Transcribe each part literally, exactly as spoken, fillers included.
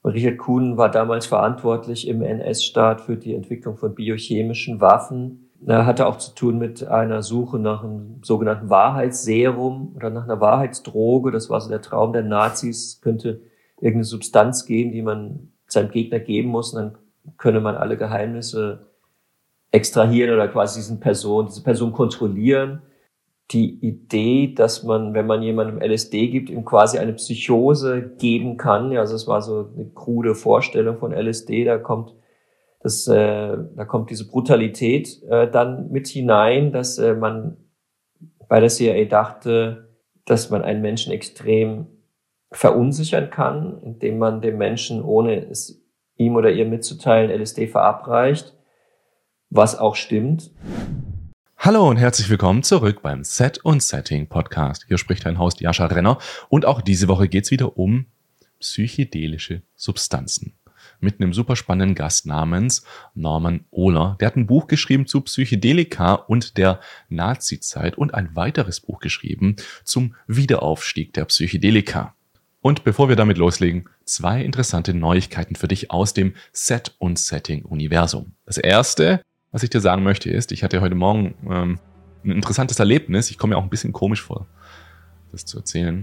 Richard Kuhn war damals verantwortlich im N S-Staat für die Entwicklung von biochemischen Waffen. Er hatte auch zu tun mit einer Suche nach einem sogenannten Wahrheitsserum oder nach einer Wahrheitsdroge. Das war so der Traum der Nazis. Es könnte irgendeine Substanz geben, die man seinem Gegner geben muss, und dann könne man alle Geheimnisse extrahieren oder quasi diesen Person, diese Person kontrollieren. Die Idee, dass man, wenn man jemandem L S D gibt, ihm quasi eine Psychose geben kann. Ja, also es war so eine krude Vorstellung von L S D. Da kommt das, äh, da kommt diese Brutalität äh, dann mit hinein, dass äh, man bei der C I A dachte, dass man einen Menschen extrem verunsichern kann, indem man dem Menschen, ohne es ihm oder ihr mitzuteilen, L S D verabreicht, was auch stimmt. Hallo und herzlich willkommen zurück beim Set und Setting Podcast. Hier spricht dein Host Jascha Renner und auch diese Woche geht's wieder um psychedelische Substanzen. Mit einem super spannenden Gast namens Norman Ohler. Der hat ein Buch geschrieben zu Psychedelika und der Nazi-Zeit und ein weiteres Buch geschrieben zum Wiederaufstieg der Psychedelika. Und bevor wir damit loslegen, zwei interessante Neuigkeiten für dich aus dem Set- und Setting-Universum. Das erste, was ich dir sagen möchte, ist, ich hatte heute Morgen ähm, ein interessantes Erlebnis. Ich komme mir auch ein bisschen komisch vor, das zu erzählen.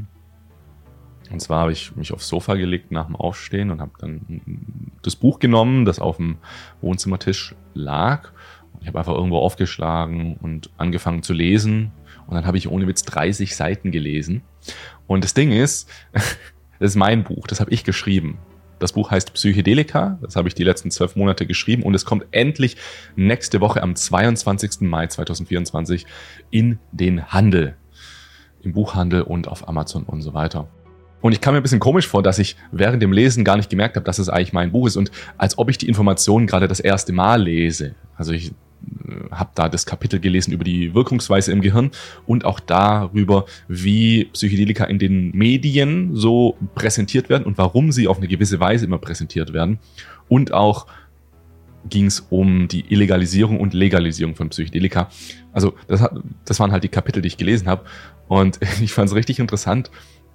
Und zwar habe ich mich aufs Sofa gelegt nach dem Aufstehen und habe dann das Buch genommen, das auf dem Wohnzimmertisch lag. Und ich habe einfach irgendwo aufgeschlagen und angefangen zu lesen. Und dann habe ich ohne Witz dreißig Seiten gelesen. Und das Ding ist, das ist mein Buch, das habe ich geschrieben. Das Buch heißt Psychedelika, das habe ich die letzten zwölf Monate geschrieben und es kommt endlich nächste Woche am zweiundzwanzigsten Mai zweitausendvierundzwanzig in den Handel. Im Buchhandel und auf Amazon und so weiter. Und ich kam mir ein bisschen komisch vor, dass ich während dem Lesen gar nicht gemerkt habe, dass es eigentlich mein Buch ist und als ob ich die Informationen gerade das erste Mal lese. Also ich habe da das Kapitel gelesen über die Wirkungsweise im Gehirn und auch darüber, wie Psychedelika in den Medien so präsentiert werden und warum sie auf eine gewisse Weise immer präsentiert werden. Und auch ging es um die Illegalisierung und Legalisierung von Psychedelika. Also das, hat, das waren halt die Kapitel, die ich gelesen habe. Und ich fand es richtig interessant,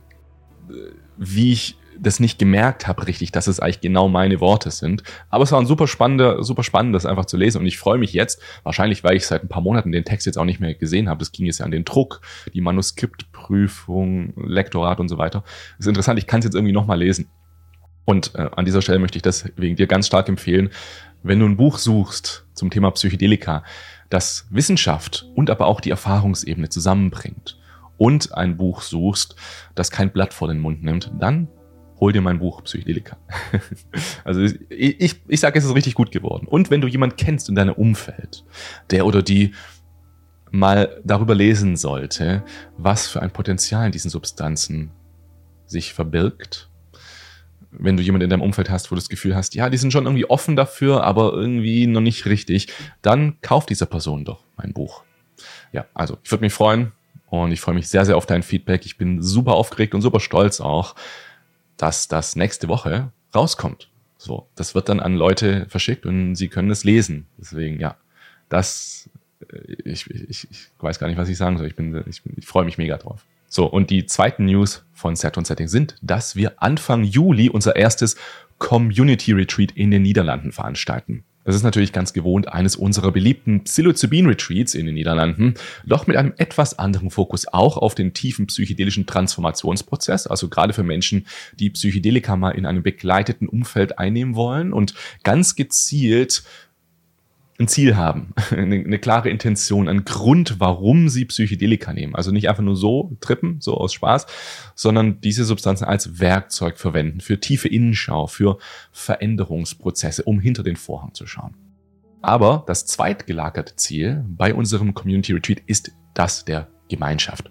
wie ich das nicht gemerkt habe richtig, dass es eigentlich genau meine Worte sind. Aber es war ein super spannender, super spannend, das einfach zu lesen. Und ich freue mich jetzt, wahrscheinlich, weil ich seit ein paar Monaten den Text jetzt auch nicht mehr gesehen habe. Das ging jetzt ja an den Druck, die Manuskriptprüfung, Lektorat und so weiter. Das ist interessant, ich kann es jetzt irgendwie nochmal lesen. Und äh, an dieser Stelle möchte ich deswegen dir ganz stark empfehlen, wenn du ein Buch suchst zum Thema Psychedelika, das Wissenschaft und aber auch die Erfahrungsebene zusammenbringt und ein Buch suchst, das kein Blatt vor den Mund nimmt, dann hol dir mein Buch Psychedelika. Also ich, ich, ich sage, es ist richtig gut geworden. Und wenn du jemanden kennst in deinem Umfeld, der oder die mal darüber lesen sollte, was für ein Potenzial in diesen Substanzen sich verbirgt, wenn du jemanden in deinem Umfeld hast, wo du das Gefühl hast, ja, die sind schon irgendwie offen dafür, aber irgendwie noch nicht richtig, dann kauf dieser Person doch mein Buch. Ja, also ich würde mich freuen und ich freue mich sehr, sehr auf dein Feedback. Ich bin super aufgeregt und super stolz auch, dass das nächste Woche rauskommt. So, das wird dann an Leute verschickt und sie können es lesen. Deswegen, ja, das, ich, ich, ich weiß gar nicht, was ich sagen soll. Ich bin, ich, ich freue mich mega drauf. So, und die zweiten News von Set und Setting sind, dass wir Anfang Juli unser erstes Community Retreat in den Niederlanden veranstalten. Das ist natürlich ganz gewohnt eines unserer beliebten Psilocybin-Retreats in den Niederlanden, doch mit einem etwas anderen Fokus auch auf den tiefen psychedelischen Transformationsprozess, also gerade für Menschen, die Psychedelika mal in einem begleiteten Umfeld einnehmen wollen und ganz gezielt ein Ziel haben, eine, eine klare Intention, einen Grund, warum sie Psychedelika nehmen. Also nicht einfach nur so trippen, so aus Spaß, sondern diese Substanzen als Werkzeug verwenden für tiefe Innenschau, für Veränderungsprozesse, um hinter den Vorhang zu schauen. Aber das zweitgelagerte Ziel bei unserem Community Retreat ist das der Gemeinschaft.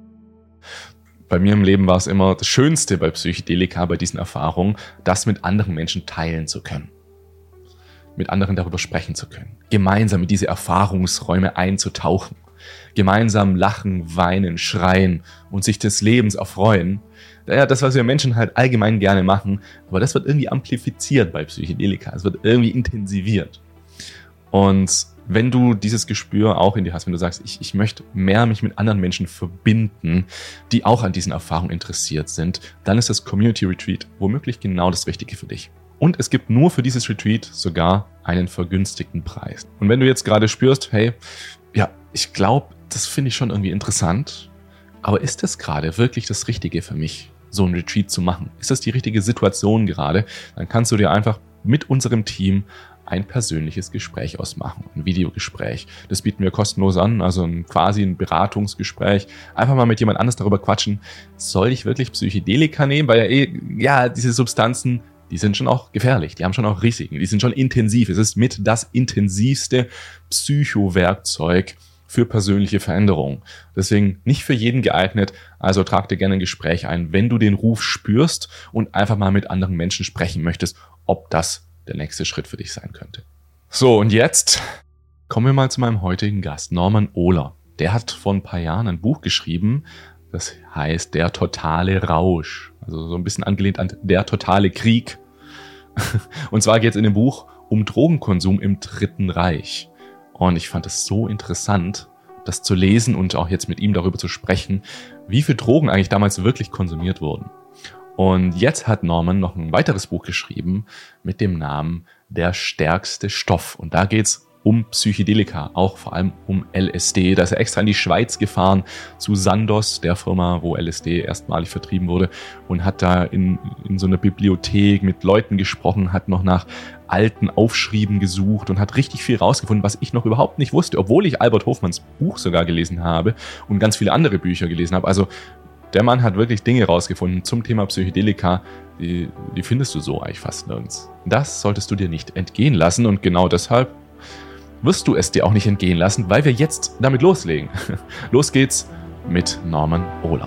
Bei mir im Leben war es immer das Schönste bei Psychedelika, bei diesen Erfahrungen, das mit anderen Menschen teilen zu können. Mit anderen darüber sprechen zu können, gemeinsam in diese Erfahrungsräume einzutauchen, gemeinsam lachen, weinen, schreien und sich des Lebens erfreuen. Ja, das, was wir Menschen halt allgemein gerne machen, aber das wird irgendwie amplifiziert bei Psychedelika, es wird irgendwie intensiviert. Und wenn du dieses Gespür auch in dir hast, wenn du sagst, ich, ich möchte mehr mich mit anderen Menschen verbinden, die auch an diesen Erfahrungen interessiert sind, dann ist das Community Retreat womöglich genau das Richtige für dich. Und es gibt nur für dieses Retreat sogar einen vergünstigten Preis. Und wenn du jetzt gerade spürst, hey, ja, ich glaube, das finde ich schon irgendwie interessant, aber ist das gerade wirklich das Richtige für mich, so ein Retreat zu machen? Ist das die richtige Situation gerade? Dann kannst du dir einfach mit unserem Team ein persönliches Gespräch ausmachen, ein Videogespräch. Das bieten wir kostenlos an, also ein, quasi ein Beratungsgespräch. Einfach mal mit jemand anders darüber quatschen, soll ich wirklich Psychedelika nehmen? Weil ja eh, ja, diese Substanzen, die sind schon auch gefährlich, die haben schon auch Risiken, die sind schon intensiv. Es ist mit das intensivste Psychowerkzeug für persönliche Veränderung. Deswegen nicht für jeden geeignet, also trag dir gerne ein Gespräch ein, wenn du den Ruf spürst und einfach mal mit anderen Menschen sprechen möchtest, ob das der nächste Schritt für dich sein könnte. So, und jetzt kommen wir mal zu meinem heutigen Gast, Norman Ohler. Der hat vor ein paar Jahren ein Buch geschrieben, das heißt Der totale Rausch. Also so ein bisschen angelehnt an Der totale Krieg. Und zwar geht es in dem Buch um Drogenkonsum im Dritten Reich. Und ich fand es so interessant, das zu lesen und auch jetzt mit ihm darüber zu sprechen, wie viele Drogen eigentlich damals wirklich konsumiert wurden. Und jetzt hat Norman noch ein weiteres Buch geschrieben mit dem Namen Der stärkste Stoff. Und da geht's um Psychedelika, auch vor allem um L S D. Da ist er extra in die Schweiz gefahren, zu Sandoz, der Firma, wo L S D erstmalig vertrieben wurde, und hat da in, in so einer Bibliothek mit Leuten gesprochen, hat noch nach alten Aufschrieben gesucht und hat richtig viel rausgefunden, was ich noch überhaupt nicht wusste, obwohl ich Albert Hofmanns Buch sogar gelesen habe und ganz viele andere Bücher gelesen habe. Also der Mann hat wirklich Dinge rausgefunden zum Thema Psychedelika, die, die findest du so eigentlich fast nirgends. Das solltest du dir nicht entgehen lassen und genau deshalb wirst du es dir auch nicht entgehen lassen, weil wir jetzt damit loslegen. Los geht's mit Norman Ohler.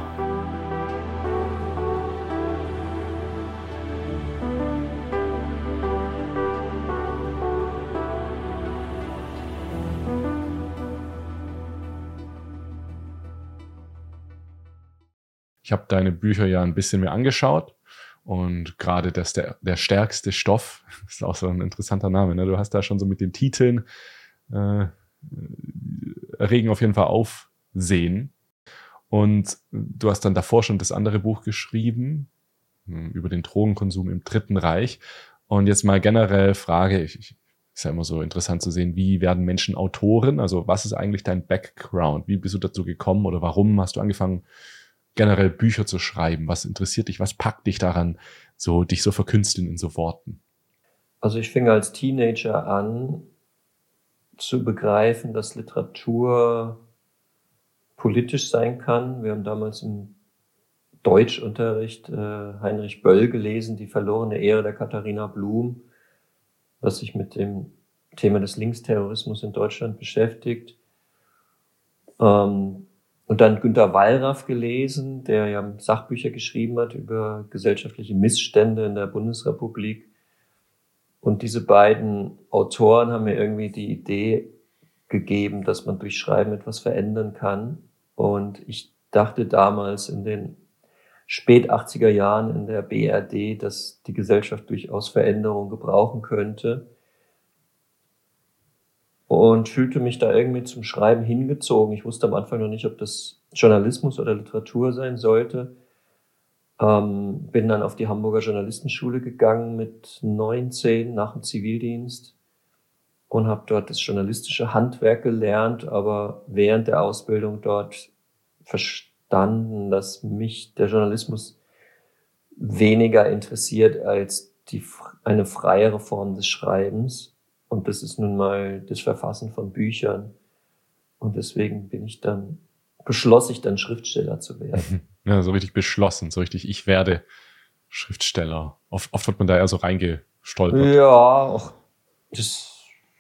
Ich habe deine Bücher ja ein bisschen mehr angeschaut und gerade das der, der stärkste Stoff ist auch so ein interessanter Name. Ne? Du hast da schon so mit den Titeln äh, erregen auf jeden Fall Aufsehen. Und du hast dann davor schon das andere Buch geschrieben über den Drogenkonsum im Dritten Reich. Und jetzt mal generell Frage, ich, ich, ist ja immer so interessant zu sehen, wie werden Menschen Autoren? Also was ist eigentlich dein Background? Wie bist du dazu gekommen oder warum hast du angefangen, generell Bücher zu schreiben? Was interessiert dich? Was packt dich daran, so dich so verkünsteln in so Worten? Also ich fing als Teenager an zu begreifen, dass Literatur politisch sein kann. Wir haben damals im Deutschunterricht äh, Heinrich Böll gelesen, Die verlorene Ehre der Katharina Blum, was sich mit dem Thema des Linksterrorismus in Deutschland beschäftigt. Ähm, Und dann Günter Wallraff gelesen, der ja Sachbücher geschrieben hat über gesellschaftliche Missstände in der Bundesrepublik. Und diese beiden Autoren haben mir irgendwie die Idee gegeben, dass man durch Schreiben etwas verändern kann. Und ich dachte damals in den spät achtziger Jahren in der B R D, dass die Gesellschaft durchaus Veränderung gebrauchen könnte. Und fühlte mich da irgendwie zum Schreiben hingezogen. Ich wusste am Anfang noch nicht, ob das Journalismus oder Literatur sein sollte. Ähm, bin dann auf die Hamburger Journalistenschule gegangen mit neunzehn nach dem Zivildienst und habe dort das journalistische Handwerk gelernt, aber während der Ausbildung dort verstanden, dass mich der Journalismus weniger interessiert als die, eine freiere Form des Schreibens. Und das ist nun mal das Verfassen von Büchern. Und deswegen bin ich dann, beschloss ich dann Schriftsteller zu werden. Ja, so richtig beschlossen, so richtig, ich werde Schriftsteller. Oft, oft wird man da ja so reingestolpert. Ja, auch das,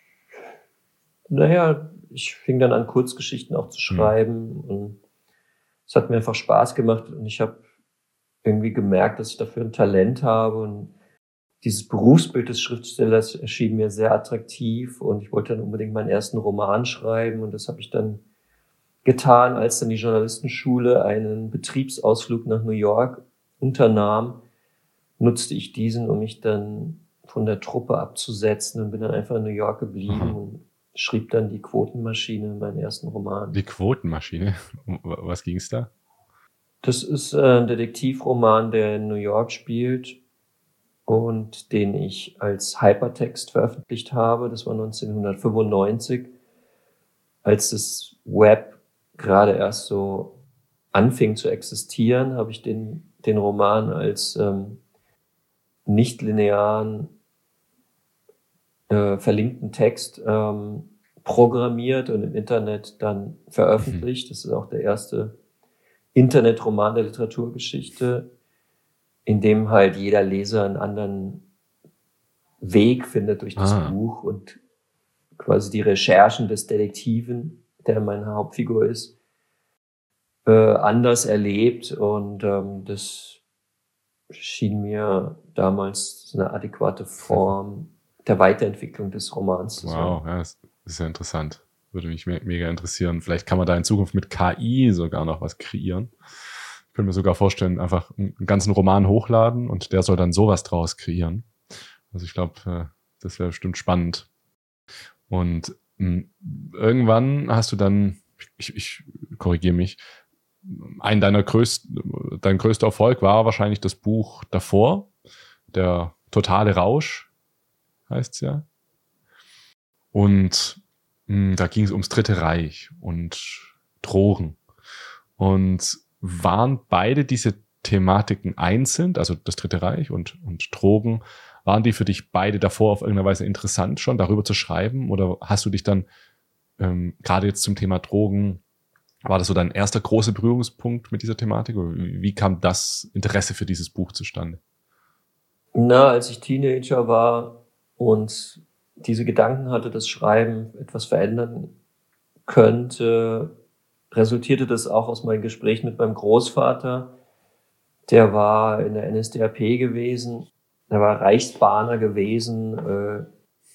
naja, ich fing dann an, Kurzgeschichten auch zu schreiben. Hm. Und es hat mir einfach Spaß gemacht. Und ich habe irgendwie gemerkt, dass ich dafür ein Talent habe. Und dieses Berufsbild des Schriftstellers erschien mir sehr attraktiv und ich wollte dann unbedingt meinen ersten Roman schreiben und das habe ich dann getan, als dann die Journalistenschule einen Betriebsausflug nach New York unternahm, nutzte ich diesen, um mich dann von der Truppe abzusetzen und bin dann einfach in New York geblieben. Mhm. Und schrieb dann Die Quotenmaschine, meinen ersten Roman. Die Quotenmaschine? Um was ging es da? Das ist ein Detektivroman, der in New York spielt und den ich als Hypertext veröffentlicht habe. Das war neunzehnhundertfünfundneunzig, als das Web gerade erst so anfing zu existieren, habe ich den, den Roman als ähm, nicht-linearen äh, verlinkten Text ähm, programmiert und im Internet dann veröffentlicht. Das ist auch der erste Internetroman der Literaturgeschichte, in dem halt jeder Leser einen anderen Weg findet durch das Ah. Buch und quasi die Recherchen des Detektiven, der meine Hauptfigur ist, äh, anders erlebt. Und ähm, das schien mir damals eine adäquate Form der Weiterentwicklung des Romans zu sein. Wow, ja, das ist ja interessant. Würde mich me- mega interessieren. Vielleicht kann man da in Zukunft mit K I sogar noch was kreieren. Ich könnte mir sogar vorstellen, einfach einen ganzen Roman hochladen und der soll dann sowas draus kreieren. Also ich glaube, das wäre bestimmt spannend. Und mh, irgendwann hast du dann, ich, ich korrigiere mich, ein deiner größten, dein größter Erfolg war wahrscheinlich das Buch davor, der totale Rausch, heißt es ja. Und mh, da ging es ums Dritte Reich und Drogen. Und waren beide diese Thematiken einzeln, also das Dritte Reich und, und Drogen, waren die für dich beide davor auf irgendeine Weise interessant schon, darüber zu schreiben? Oder hast du dich dann, ähm, gerade jetzt zum Thema Drogen, war das so dein erster großer Berührungspunkt mit dieser Thematik? Oder wie, wie kam das Interesse für dieses Buch zustande? Na, als ich Teenager war und diese Gedanken hatte, dass Schreiben etwas verändern könnte, resultierte das auch aus meinem Gespräch mit meinem Großvater. Der war in der N S D A P gewesen, er war Reichsbahner gewesen äh,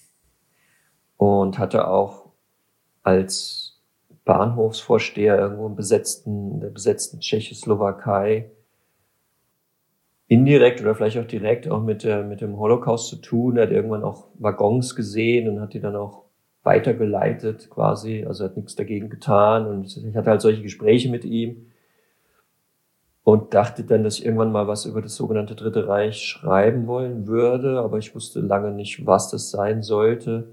und hatte auch als Bahnhofsvorsteher irgendwo im besetzten, in der besetzten Tschechoslowakei indirekt oder vielleicht auch direkt auch mit, der, mit dem Holocaust zu tun. Er hat irgendwann auch Waggons gesehen und hat die dann auch weitergeleitet quasi, also hat nichts dagegen getan. Und ich hatte halt solche Gespräche mit ihm und dachte dann, dass ich irgendwann mal was über das sogenannte Dritte Reich schreiben wollen würde, aber ich wusste lange nicht, was das sein sollte.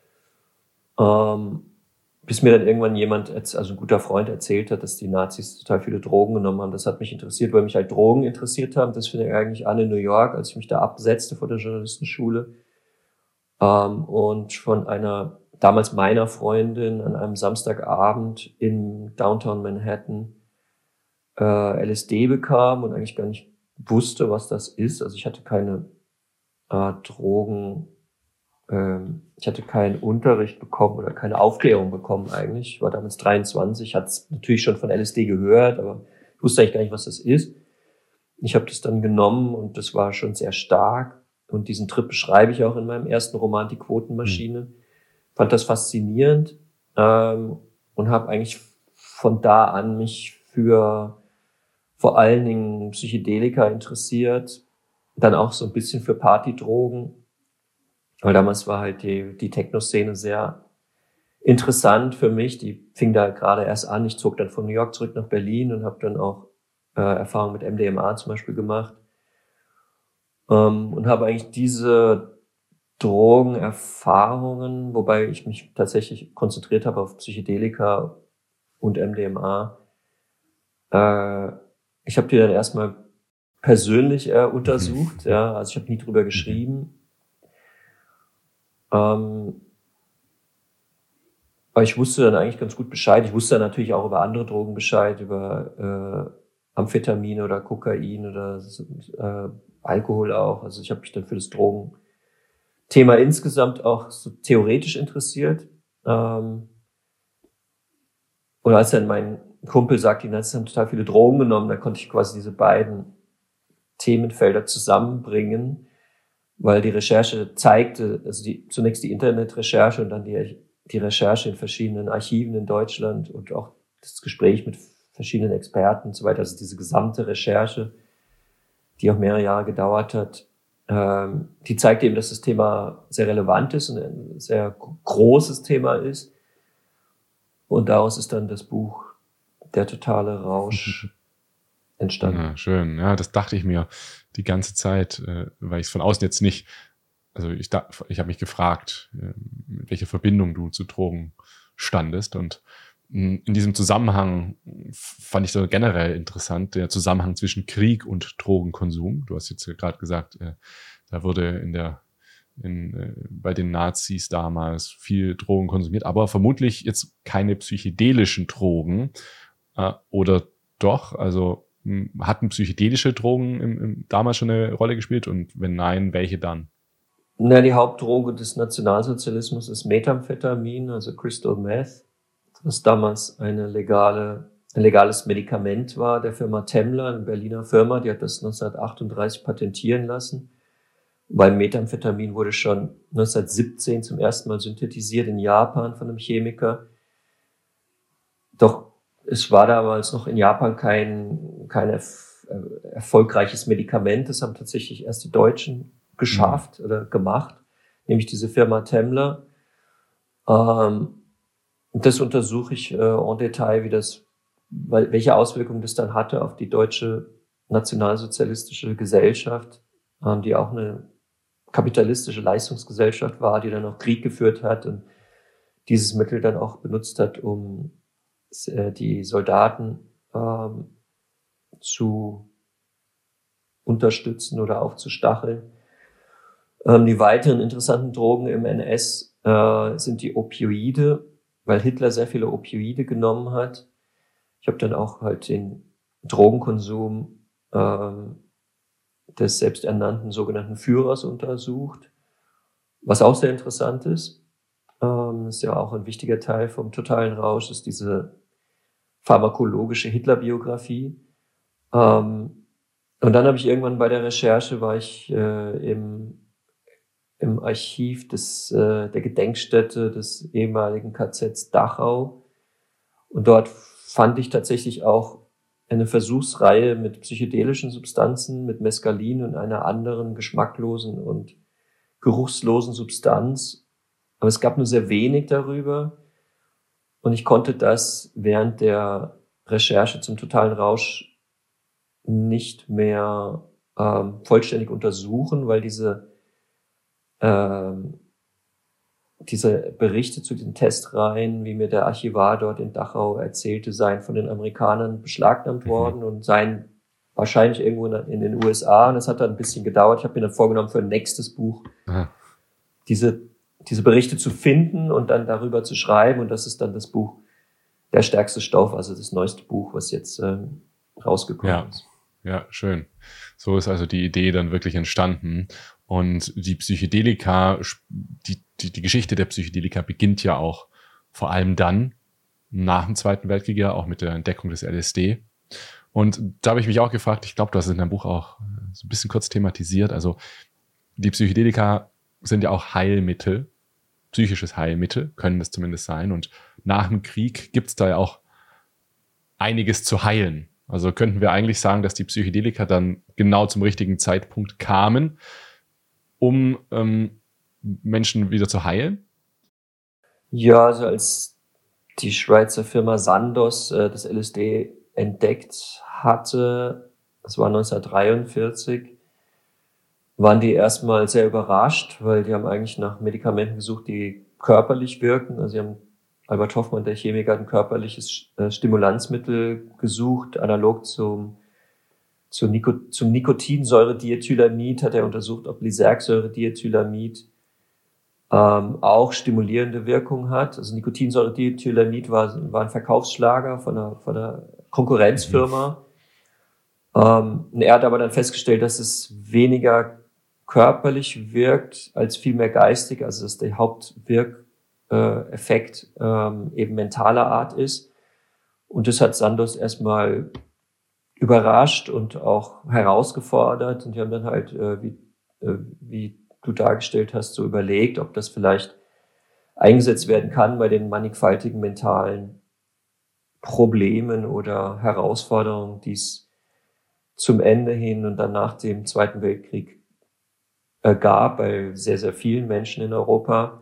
Ähm, bis mir dann irgendwann jemand, also ein guter Freund, erzählt hat, dass die Nazis total viele Drogen genommen haben. Das hat mich interessiert, weil mich halt Drogen interessiert haben. Das finde ich eigentlich an in New York, als ich mich da absetzte vor der Journalistenschule. Ähm, und von einer, damals meiner Freundin, an einem Samstagabend in Downtown Manhattan äh, L S D bekam und eigentlich gar nicht wusste, was das ist. Also ich hatte keine äh, Drogen, ähm, ich hatte keinen Unterricht bekommen oder keine Aufklärung bekommen eigentlich. Ich war damals dreiundzwanzig, hatte es natürlich schon von L S D gehört, aber ich wusste eigentlich gar nicht, was das ist. Ich habe das dann genommen und das war schon sehr stark. Und diesen Trip beschreibe ich auch in meinem ersten Roman, Die Quotenmaschine. Hm. Fand das faszinierend ähm, und habe eigentlich von da an mich für vor allen Dingen Psychedelika interessiert, dann auch so ein bisschen für Partydrogen, weil damals war halt die, die Techno-Szene sehr interessant für mich. Die fing da gerade erst an. Ich zog dann von New York zurück nach Berlin und habe dann auch äh, Erfahrung mit M D M A zum Beispiel gemacht ähm, und habe eigentlich diese Drogenerfahrungen, wobei ich mich tatsächlich konzentriert habe auf Psychedelika und M D M A, äh, ich habe die dann erstmal persönlich äh, untersucht, mhm. ja, also ich habe nie drüber geschrieben. Ähm, aber ich wusste dann eigentlich ganz gut Bescheid. Ich wusste dann natürlich auch über andere Drogen Bescheid, über äh, Amphetamine oder Kokain oder äh, Alkohol auch. Also ich habe mich dann für das Drogenthema insgesamt auch so theoretisch interessiert. Ähm, und als dann mein Kumpel sagte, die Nazis haben total viele Drogen genommen, da konnte ich quasi diese beiden Themenfelder zusammenbringen, weil die Recherche zeigte, also die, zunächst die Internetrecherche und dann die, die Recherche in verschiedenen Archiven in Deutschland und auch das Gespräch mit verschiedenen Experten und so weiter, also diese gesamte Recherche, die auch mehrere Jahre gedauert hat, Ähm, die zeigt eben, dass das Thema sehr relevant ist und ein sehr großes Thema ist. Und daraus ist dann das Buch Der totale Rausch entstanden. Ja, schön. Ja, das dachte ich mir die ganze Zeit, äh, weil ich es von außen jetzt nicht, also ich, da, ich habe mich gefragt, äh, mit welcher Verbindung du zu Drogen standest. Und mh, in diesem Zusammenhang fand ich so generell interessant, der Zusammenhang zwischen Krieg und Drogenkonsum. Du hast jetzt gerade gesagt, äh, da wurde in der in, äh, bei den Nazis damals viel Drogen konsumiert, aber vermutlich jetzt keine psychedelischen Drogen äh, oder doch, also mh, hatten psychedelische Drogen im, im, damals schon eine Rolle gespielt und wenn nein, welche dann? Na, die Hauptdroge des Nationalsozialismus ist Methamphetamin, also Crystal Meth, was damals eine legale, ein legales Medikament war der Firma Temmler, eine Berliner Firma, die hat das neunzehnhundertachtunddreißig patentieren lassen. Weil Methamphetamin wurde schon neunzehnhundertsiebzehn zum ersten Mal synthetisiert in Japan von einem Chemiker. Doch es war damals noch in Japan kein, kein erf- äh, erfolgreiches Medikament. Das haben tatsächlich erst die Deutschen geschafft mhm. oder gemacht, nämlich diese Firma Temmler. Ähm, das untersuche ich äh, en Detail, wie das, weil, welche Auswirkungen das dann hatte auf die deutsche nationalsozialistische Gesellschaft, ähm, die auch eine kapitalistische Leistungsgesellschaft war, die dann auch Krieg geführt hat und dieses Mittel dann auch benutzt hat, um äh, die Soldaten ähm, zu unterstützen oder aufzustacheln. Ähm, die weiteren interessanten Drogen im N S äh, sind die Opioide, weil Hitler sehr viele Opioide genommen hat. Ich habe dann auch halt den Drogenkonsum ähm, des selbsternannten sogenannten Führers untersucht, was auch sehr interessant ist. Ähm, ist ja auch ein wichtiger Teil vom totalen Rausch, ist diese pharmakologische Hitler-Biografie. Ähm, und dann habe ich irgendwann bei der Recherche, war ich äh, im, im Archiv des, äh, der Gedenkstätte des ehemaligen K Zs Dachau. Und dort fand ich tatsächlich auch eine Versuchsreihe mit psychedelischen Substanzen, mit Mescalin und einer anderen geschmacklosen und geruchslosen Substanz. Aber es gab nur sehr wenig darüber. Und ich konnte das während der Recherche zum totalen Rausch nicht mehr ähm, vollständig untersuchen, weil diese, ähm, diese Berichte zu den Testreihen, wie mir der Archivar dort in Dachau erzählte, seien von den Amerikanern beschlagnahmt Mhm. worden und seien wahrscheinlich irgendwo in den U S A. Und das hat dann ein bisschen gedauert. Ich habe mir dann vorgenommen, für ein nächstes Buch Aha. diese, diese Berichte zu finden und dann darüber zu schreiben. Und das ist dann das Buch Der stärkste Stoff, also das neueste Buch, was jetzt ähm, rausgekommen Ja. ist. Ja, schön. So ist also die Idee dann wirklich entstanden. Und die Psychedelika, die, die, die Geschichte der Psychedelika beginnt ja auch vor allem dann, nach dem Zweiten Weltkrieg ja, auch mit der Entdeckung des L S D. Und da habe ich mich auch gefragt, ich glaube, du hast es in deinem Buch auch so ein bisschen kurz thematisiert, also die Psychedelika sind ja auch Heilmittel, psychisches Heilmittel, können das zumindest sein. Und nach dem Krieg gibt es da ja auch einiges zu heilen. Also könnten wir eigentlich sagen, dass die Psychedelika dann genau zum richtigen Zeitpunkt kamen, um ähm, Menschen wieder zu heilen? Ja, also als die Schweizer Firma Sandoz äh, das L S D entdeckt hatte, das war neunzehnhundertdreiundvierzig, waren die erstmal sehr überrascht, weil die haben eigentlich nach Medikamenten gesucht, die körperlich wirken. Also sie haben, Albert Hoffmann, der Chemiker, hat ein körperliches äh, Stimulanzmittel gesucht, analog zum, zum, Nico, zum Nikotinsäurediethylamid hat er untersucht, ob Lysergsäurediethylamid ähm, auch stimulierende Wirkung hat. Also Nikotinsäurediethylamid war, war ein Verkaufsschlager von einer, von einer Konkurrenzfirma. Mhm. Ähm, und er hat aber dann festgestellt, dass es weniger körperlich wirkt, als vielmehr geistig, also dass der Hauptwirk Äh, Effekt ähm, eben mentaler Art ist. Und das hat Sandoz erstmal überrascht und auch herausgefordert. Und die haben dann halt, äh, wie, äh, wie du dargestellt hast, so überlegt, ob das vielleicht eingesetzt werden kann bei den mannigfaltigen mentalen Problemen oder Herausforderungen, die es zum Ende hin und dann nach dem Zweiten Weltkrieg äh, gab bei sehr, sehr vielen Menschen in Europa.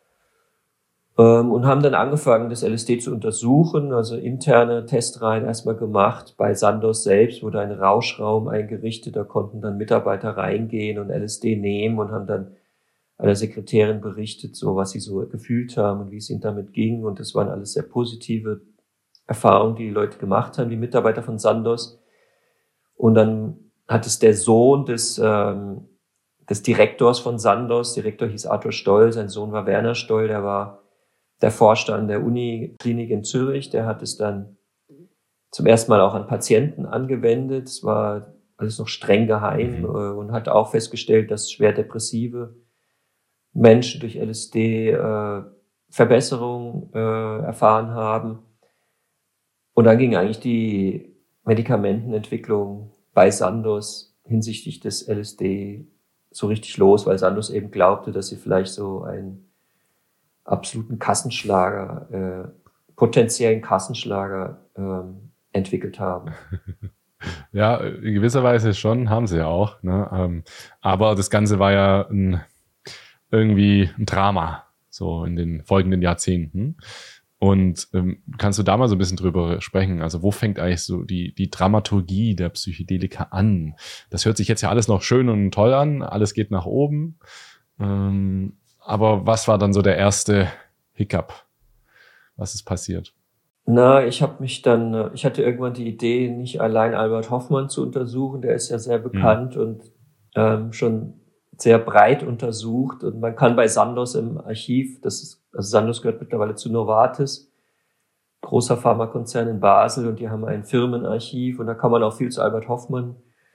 Ähm, und haben dann angefangen, das L S D zu untersuchen, also interne Testreihen erstmal gemacht. Bei Sandoz selbst wurde ein Rauschraum eingerichtet, da konnten dann Mitarbeiter reingehen und L S D nehmen und haben dann einer Sekretärin berichtet, so was sie so gefühlt haben und wie es ihnen damit ging. Und das waren alles sehr positive Erfahrungen, die die Leute gemacht haben, die Mitarbeiter von Sandoz. Und dann hat es der Sohn des, ähm, des Direktors von Sandoz, Direktor hieß Arthur Stoll, sein Sohn war Werner Stoll, der war, der forschte an der Uniklinik in Zürich, der hat es dann zum ersten Mal auch an Patienten angewendet. Es war alles noch streng geheim, mhm. und hat auch festgestellt, dass schwer depressive Menschen durch L S D äh, Verbesserung äh, erfahren haben. Und dann ging eigentlich die Medikamentenentwicklung bei Sandoz hinsichtlich des L S D so richtig los, weil Sandoz eben glaubte, dass sie vielleicht so einen absoluten Kassenschlager, äh, potenziellen Kassenschlager ähm, entwickelt haben. Ja, in gewisser Weise schon, haben sie ja auch. Ne? Ähm, aber das Ganze war ja ein, irgendwie ein Drama, so in den folgenden Jahrzehnten. Und ähm, kannst du da mal so ein bisschen drüber sprechen? Also wo fängt eigentlich so die, die Dramaturgie der Psychedelika an? Das hört sich jetzt ja alles noch schön und toll an, alles geht nach oben. Ähm, aber was war dann so der erste Hiccup? Was ist passiert? Na, ich habe mich dann, ich hatte irgendwann die Idee, nicht allein Albert Hofmann zu untersuchen, der ist ja sehr bekannt mhm. und ähm, schon sehr breit untersucht. Und man kann bei Sandoz im Archiv, das ist, also Sandoz gehört mittlerweile zu Novartis, großer Pharmakonzern in Basel, und die haben ein Firmenarchiv, und da kann man auch viel zu Albert Hofmann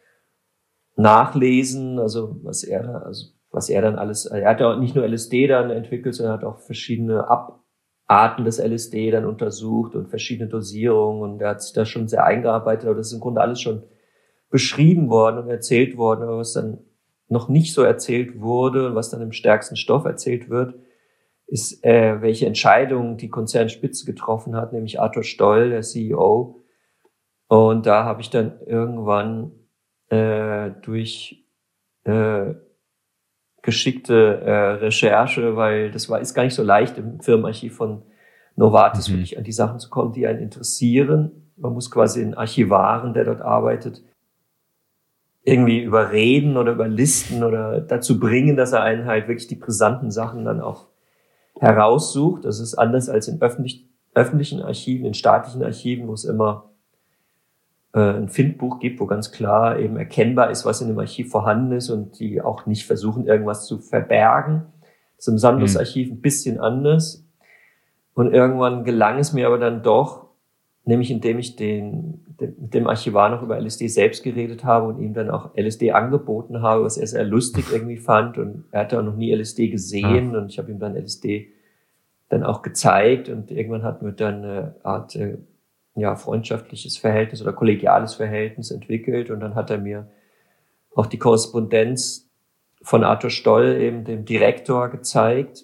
nachlesen, also was er, also was er dann alles, er hat ja auch nicht nur L S D dann entwickelt, sondern hat auch verschiedene Abarten des L S D dann untersucht und verschiedene Dosierungen, und er hat sich da schon sehr eingearbeitet, aber das ist im Grunde alles schon beschrieben worden und erzählt worden, aber was dann noch nicht so erzählt wurde und was dann im stärksten Stoff erzählt wird, ist, äh, welche Entscheidungen die Konzernspitze getroffen hat, nämlich Arthur Stoll, der C E O. Und da habe ich dann irgendwann äh, durch äh, geschickte äh, Recherche, weil das war ist gar nicht so leicht im Firmenarchiv von Novartis mhm. wirklich an die Sachen zu kommen, die einen interessieren. Man muss quasi den Archivaren, der dort arbeitet, irgendwie überreden oder überlisten oder dazu bringen, dass er einen halt wirklich die brisanten Sachen dann auch heraussucht. Das ist anders als in öffentlich, öffentlichen Archiven, in staatlichen Archiven, wo es immer äh, ein Findbuch gibt, wo ganz klar eben erkennbar ist, was in dem Archiv vorhanden ist, und die auch nicht versuchen, irgendwas zu verbergen. Das ist im Sandoz-Archiv ein bisschen anders. Und irgendwann gelang es mir aber dann doch, nämlich indem ich den, den, mit dem Archivar noch über L S D selbst geredet habe und ihm dann auch L S D angeboten habe, was er sehr lustig irgendwie fand. Und er hatte auch noch nie L S D gesehen, ja. Und ich habe ihm dann L S D dann auch gezeigt, und irgendwann hatten wir dann eine Art äh, ja, freundschaftliches Verhältnis oder kollegiales Verhältnis entwickelt, und dann hat er mir auch die Korrespondenz von Arthur Stoll, eben dem Direktor, gezeigt.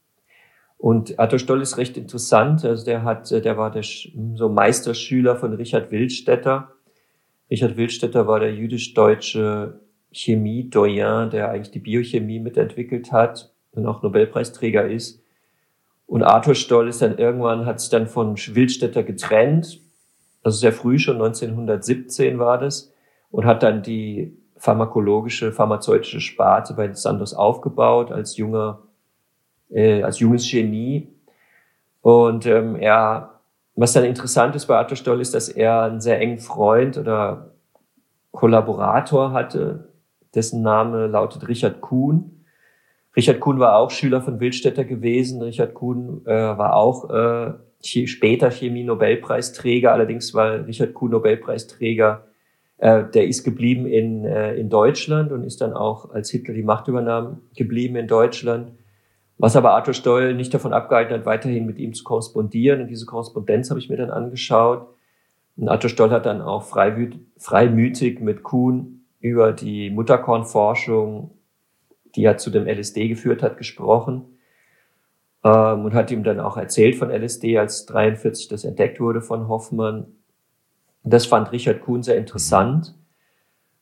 Und Arthur Stoll ist recht interessant, also der hat, der war der so Meisterschüler von Richard Wildstetter. Richard Wildstetter war der jüdisch-deutsche Chemie-Doyen, der eigentlich die Biochemie mitentwickelt hat und auch Nobelpreisträger ist. Und Arthur Stoll ist dann irgendwann, hat sich dann von Wildstetter getrennt, also sehr früh, schon neunzehnhundertsiebzehn war das, und hat dann die pharmakologische, pharmazeutische Sparte bei Sandoz aufgebaut als junger Äh, als junges Genie. Und ähm, er, was dann interessant ist bei Arthur Stoll, ist, dass er einen sehr engen Freund oder Kollaborator hatte, dessen Name lautet Richard Kuhn. Richard Kuhn war auch Schüler von Wildstetter gewesen. Richard Kuhn äh, war auch äh, später Chemie-Nobelpreisträger. Allerdings war Richard Kuhn Nobelpreisträger. Äh, der ist geblieben in, äh, in Deutschland und ist dann auch, als Hitler die Macht übernahm, geblieben in Deutschland. Was aber Arthur Stoll nicht davon abgehalten hat, weiterhin mit ihm zu korrespondieren. Und diese Korrespondenz habe ich mir dann angeschaut. Und Arthur Stoll hat dann auch freimütig mit Kuhn über die Mutterkornforschung, die ja zu dem L S D geführt hat, gesprochen. Ähm, und hat ihm dann auch erzählt von L S D, als dreiundvierzig das entdeckt wurde von Hoffmann. Und das fand Richard Kuhn sehr interessant.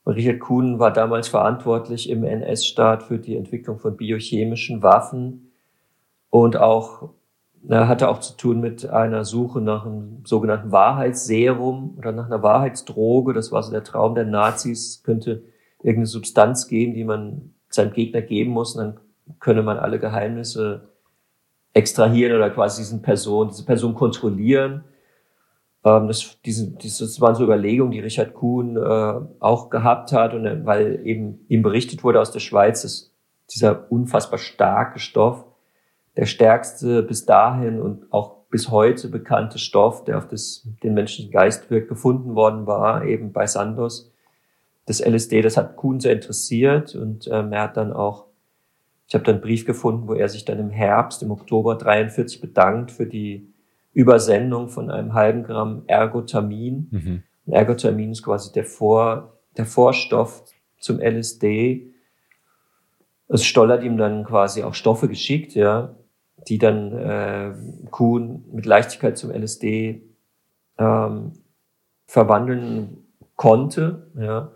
Und Richard Kuhn war damals verantwortlich im N S-Staat für die Entwicklung von biochemischen Waffen und auch, na, hatte auch zu tun mit einer Suche nach einem sogenannten Wahrheitsserum oder nach einer Wahrheitsdroge. Das war so der Traum der Nazis. Es könnte irgendeine Substanz geben, die man seinem Gegner geben muss, und dann könne man alle Geheimnisse extrahieren oder quasi diesen Person, diese Person kontrollieren. Ähm, das, diese, diese, das waren so Überlegungen, die Richard Kuhn äh, auch gehabt hat, und äh, weil eben ihm berichtet wurde aus der Schweiz, dass dieser unfassbar starke Stoff, der stärkste bis dahin und auch bis heute bekannte Stoff, der auf das, den menschlichen Geist wirkt, gefunden worden war, eben bei Sandoz. Das L S D, das hat Kuhn sehr interessiert, und ähm, er hat dann auch, ich habe dann einen Brief gefunden, wo er sich dann im Herbst, im Oktober dreiundvierzig bedankt für die Übersendung von einem halben Gramm Ergotamin. Mhm. Ergotamin ist quasi der, Vor, der Vorstoff zum L S D. Es Stoll hat ihm dann quasi auch Stoffe geschickt, ja, die dann äh, Kuhn mit Leichtigkeit zum L S D ähm, verwandeln konnte, ja.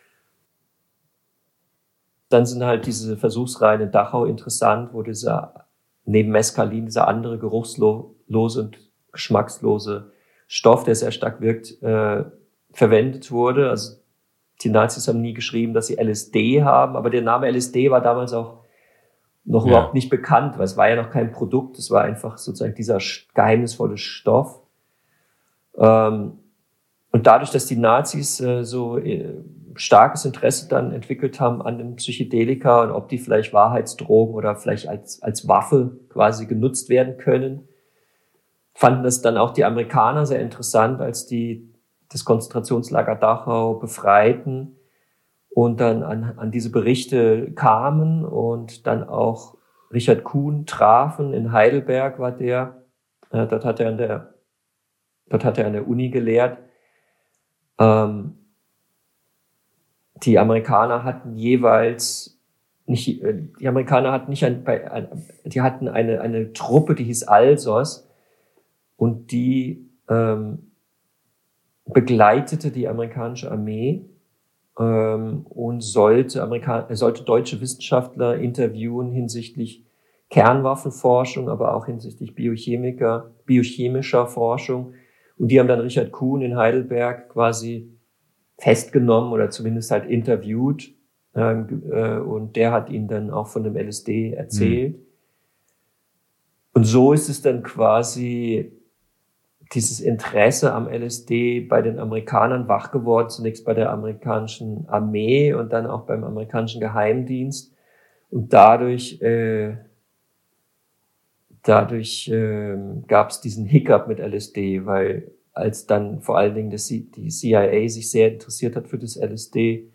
Dann sind halt diese Versuchsreihen in Dachau interessant, wo dieser neben Mescalin dieser andere geruchslose und geschmackslose Stoff, der sehr stark wirkt, äh, verwendet wurde. Also die Nazis haben nie geschrieben, dass sie L S D haben, aber der Name L S D war damals auch noch ja. überhaupt nicht bekannt, weil es war ja noch kein Produkt, es war einfach sozusagen dieser geheimnisvolle Stoff. Ähm, und dadurch, dass die Nazis äh, so äh, starkes Interesse dann entwickelt haben an den Psychedelika und ob die vielleicht Wahrheitsdrogen oder vielleicht als, als Waffe quasi genutzt werden können, fanden das dann auch die Amerikaner sehr interessant, als die das Konzentrationslager Dachau befreiten und dann an, an diese Berichte kamen und dann auch Richard Kuhn trafen. In Heidelberg war der, äh, dort hat er an der, dort hat er an der Uni gelehrt. Ähm, die Amerikaner hatten jeweils nicht, die Amerikaner hatten nicht ein, bei, ein, die hatten eine, eine Truppe, die hieß Alsos, und die ähm, begleitete die amerikanische Armee ähm, und sollte, Amerika- sollte deutsche Wissenschaftler interviewen hinsichtlich Kernwaffenforschung, aber auch hinsichtlich Biochemiker, biochemischer Forschung. Und die haben dann Richard Kuhn in Heidelberg quasi festgenommen oder zumindest halt interviewt. Ähm, äh, und der hat ihnen dann auch von dem L S D erzählt. Mhm. Und so ist es dann quasi dieses Interesse am L S D bei den Amerikanern wach geworden, zunächst bei der amerikanischen Armee und dann auch beim amerikanischen Geheimdienst. Und dadurch, äh, dadurch äh, gab es diesen Hiccup mit L S D, weil als dann vor allen Dingen das, die C I A sich sehr interessiert hat für das L S D,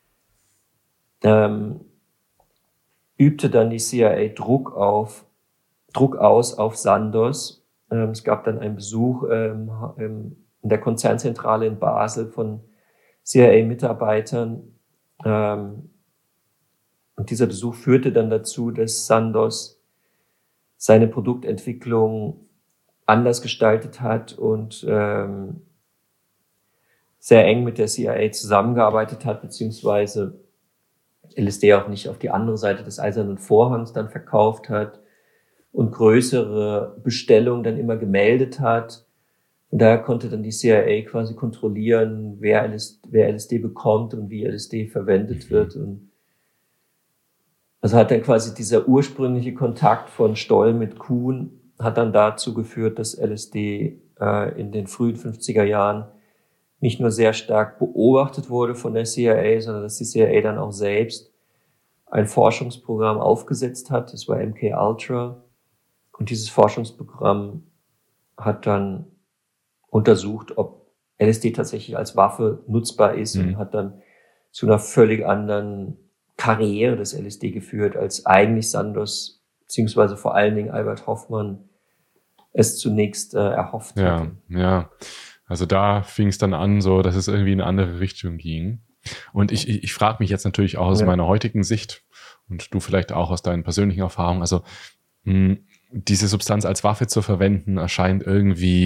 ähm, übte dann die C I A Druck auf, Druck aus auf Sandoz. Ähm, es gab dann einen Besuch ähm, in der Konzernzentrale in Basel von C I A-Mitarbeitern. Ähm, und dieser Besuch führte dann dazu, dass Sandoz seine Produktentwicklung anders gestaltet hat und ähm, sehr eng mit der C I A zusammengearbeitet hat, beziehungsweise L S D auch nicht auf die andere Seite des Eisernen Vorhangs dann verkauft hat und größere Bestellungen dann immer gemeldet hat. Und daher konnte dann die C I A quasi kontrollieren, wer L S D, wer L S D bekommt und wie L S D verwendet wird. Und also hat dann quasi dieser ursprüngliche Kontakt von Stoll mit Kuhn hat dann dazu geführt, dass L S D äh, in den frühen fünfziger Jahren nicht nur sehr stark beobachtet wurde von der C I A, sondern dass die C I A dann auch selbst ein Forschungsprogramm aufgesetzt hat. Das war M K Ultra. Und dieses Forschungsprogramm hat dann untersucht, ob L S D tatsächlich als Waffe nutzbar ist, mhm. und hat dann zu einer völlig anderen Karriere des L S D geführt, als eigentlich Sandoz, beziehungsweise vor allen Dingen Albert Hofmann, es zunächst äh, erhofft ja, hatte. Ja, also da fing es dann an, so dass es irgendwie in eine andere Richtung ging. Und ich, ich, ich frage mich jetzt natürlich auch aus ja. meiner heutigen Sicht und du vielleicht auch aus deinen persönlichen Erfahrungen, also mh, diese Substanz als Waffe zu verwenden, erscheint irgendwie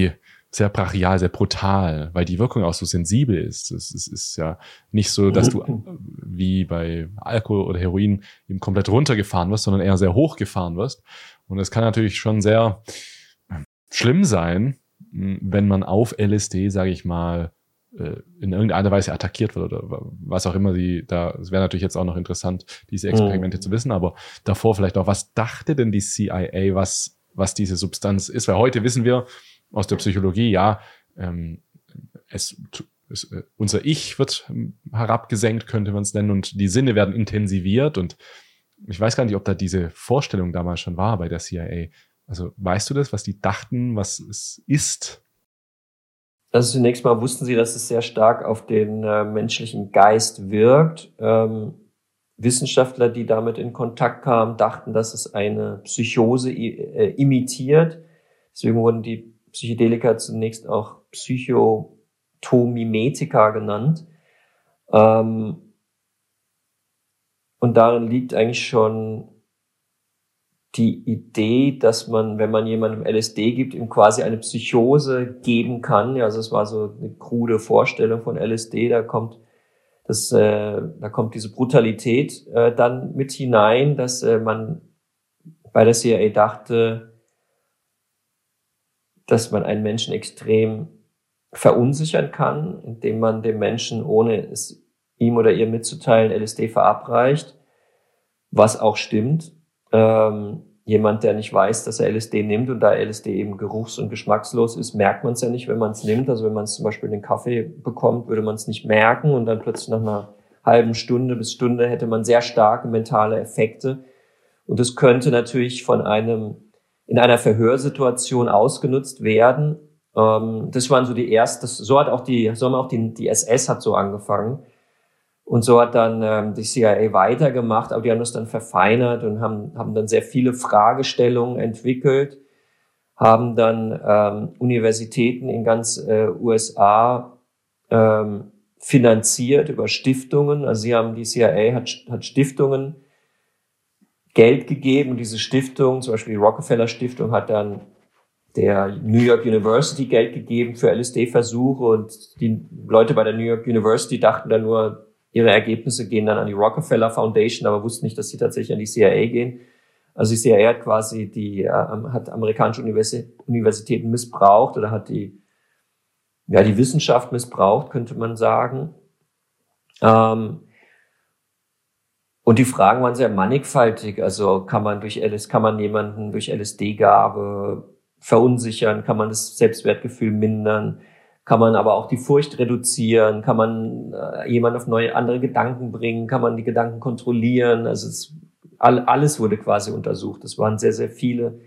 sehr brachial, sehr brutal, weil die Wirkung auch so sensibel ist. Es ist, ist ja nicht so, dass du wie bei Alkohol oder Heroin eben komplett runtergefahren wirst, sondern eher sehr hochgefahren wirst. Und es kann natürlich schon sehr schlimm sein, wenn man auf L S D, sage ich mal, in irgendeiner Weise attackiert wird oder was auch immer die da, es wäre natürlich jetzt auch noch interessant, diese Experimente mhm. zu wissen, aber davor vielleicht auch, was dachte denn die C I A, was, was diese Substanz ist? Weil heute wissen wir aus der Psychologie, ja, ähm, es, es, unser Ich wird herabgesenkt, könnte man es nennen, und die Sinne werden intensiviert, und ich weiß gar nicht, ob da diese Vorstellung damals schon war bei der C I A. Also weißt du das, was die dachten, was es ist? Also zunächst mal wussten sie, dass es sehr stark auf den äh, menschlichen Geist wirkt. Ähm, Wissenschaftler, die damit in Kontakt kamen, dachten, dass es eine Psychose äh, imitiert. Deswegen wurden die Psychedelika zunächst auch Psychotomimetika genannt. Ähm, und darin liegt eigentlich schon die Idee, dass man, wenn man jemandem L S D gibt, ihm quasi eine Psychose geben kann. Ja, also es war so eine krude Vorstellung von L S D. Da kommt das, äh, da kommt diese Brutalität äh, dann mit hinein, dass äh, man bei der C I A dachte, dass man einen Menschen extrem verunsichern kann, indem man dem Menschen, ohne es ihm oder ihr mitzuteilen, L S D verabreicht, was auch stimmt. Ähm, jemand, der nicht weiß, dass er L S D nimmt, und da L S D eben geruchs- und geschmackslos ist, merkt man es ja nicht, wenn man es nimmt. Also wenn man es zum Beispiel in den Kaffee bekommt, würde man es nicht merken, und dann plötzlich nach einer halben Stunde bis Stunde hätte man sehr starke mentale Effekte. Und das könnte natürlich von einem, in einer Verhörsituation ausgenutzt werden. Ähm, das waren so die ersten, so hat auch die, so haben auch die, die S S hat so angefangen. Und so hat dann ähm, die C I A weitergemacht, aber die haben das dann verfeinert und haben, haben dann sehr viele Fragestellungen entwickelt, haben dann ähm, Universitäten in ganz äh, U S A ähm, finanziert über Stiftungen. Also sie haben, die C I A hat, hat Stiftungen Geld gegeben, und diese Stiftung, zum Beispiel die Rockefeller Stiftung, hat dann der New York University Geld gegeben für L S D-Versuche, und die Leute bei der New York University dachten dann nur, ihre Ergebnisse gehen dann an die Rockefeller Foundation, aber wussten nicht, dass sie tatsächlich an die C I A gehen. Also die C I A hat quasi die, äh, hat amerikanische Universi- Universitäten missbraucht oder hat die, ja, die Wissenschaft missbraucht, könnte man sagen. Ähm, und die Fragen waren sehr mannigfaltig. Also kann man durch L S D, kann man jemanden durch L S D-Gabe verunsichern? Kann man das Selbstwertgefühl mindern? Kann man aber auch die Furcht reduzieren? Kann man äh, jemanden auf neue, andere Gedanken bringen? Kann man die Gedanken kontrollieren? Also es, all, alles wurde quasi untersucht. Es waren sehr, sehr viele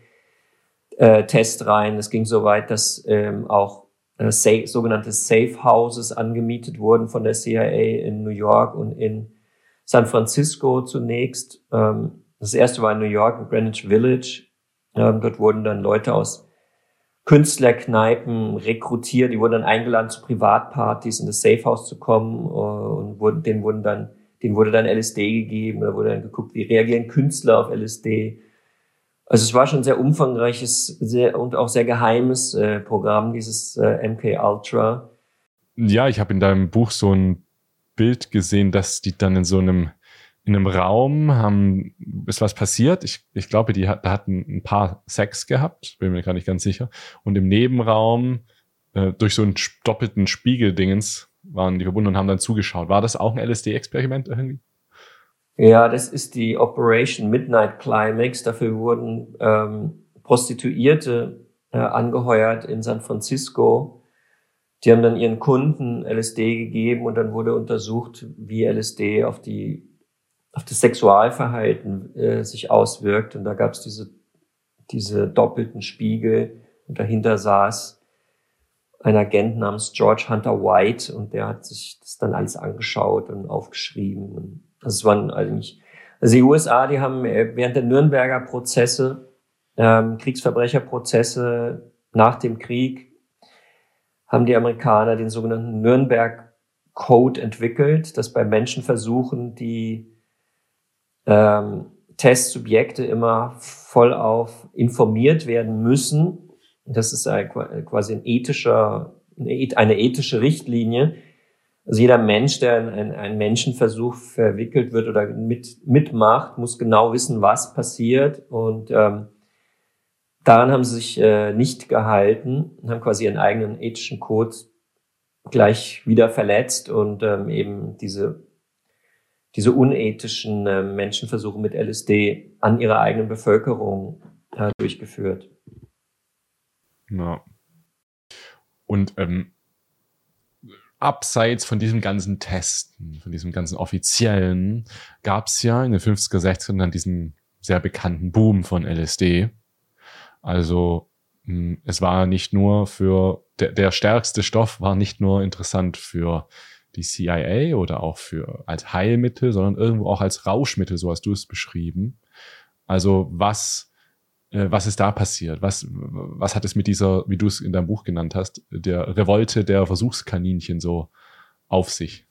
äh, Testreihen. Es ging so weit, dass ähm, auch äh, safe, sogenannte Safe Houses angemietet wurden von der C I A in New York und in San Francisco zunächst. Ähm, das erste war in New York, in Greenwich Village. Ähm, dort wurden dann Leute aus Künstlerkneipen rekrutiert, die wurden dann eingeladen zu Privatpartys in das Safe House zu kommen, und wurden, denen wurden dann, denen wurde dann L S D gegeben, da wurde dann geguckt, wie reagieren Künstler auf L S D. Also es war schon ein sehr umfangreiches sehr, und auch sehr geheimes äh, Programm, dieses äh, M K Ultra. Ja, ich habe in deinem Buch so ein Bild gesehen, dass die dann in so einem in einem Raum haben, ist was passiert. Ich, ich glaube, die hat, da hatten ein paar Sex gehabt, bin mir gar nicht ganz sicher. Und im Nebenraum, äh, durch so einen doppelten Spiegeldingens, waren die verbunden und haben dann zugeschaut. War das auch ein L S D-Experiment irgendwie? Ja, das ist die Operation Midnight Climax. Dafür wurden ähm, Prostituierte äh, angeheuert in San Francisco. Die haben dann ihren Kunden L S D gegeben, und dann wurde untersucht, wie L S D auf die auf das Sexualverhalten äh, sich auswirkt. Und da gab es diese diese doppelten Spiegel, und dahinter saß ein Agent namens George Hunter White, und der hat sich das dann alles angeschaut und aufgeschrieben. Und das waren eigentlich, also die U S A, die haben während der Nürnberger Prozesse, ähm, Kriegsverbrecherprozesse nach dem Krieg, haben die Amerikaner den sogenannten Nürnberg Code entwickelt, dass bei Menschenversuchen die ähm, Testsubjekte immer vollauf informiert werden müssen, Das ist ein, quasi ein ethischer, eine ethische Richtlinie. Also jeder Mensch, der in einen, einen Menschenversuch verwickelt wird oder mit, mitmacht, muss genau wissen, was passiert. Und ähm, daran haben sie sich äh, nicht gehalten und haben quasi ihren eigenen ethischen Code gleich wieder verletzt und ähm, eben diese diese unethischen äh, Menschenversuche mit L S D an ihrer eigenen Bevölkerung äh, durchgeführt. Ja. Und ähm, abseits von diesem ganzen Testen, von diesem ganzen offiziellen, gab es ja in den fünfziger, sechzigern dann diesen sehr bekannten Boom von L S D. Also mh, es war nicht nur für, der, der stärkste Stoff war nicht nur interessant für die C I A oder auch für als Heilmittel, sondern irgendwo auch als Rauschmittel, so hast du es beschrieben. Also was Was ist da passiert? Was, was hat es mit dieser, wie du es in deinem Buch genannt hast, der Revolte der Versuchskaninchen so auf sich?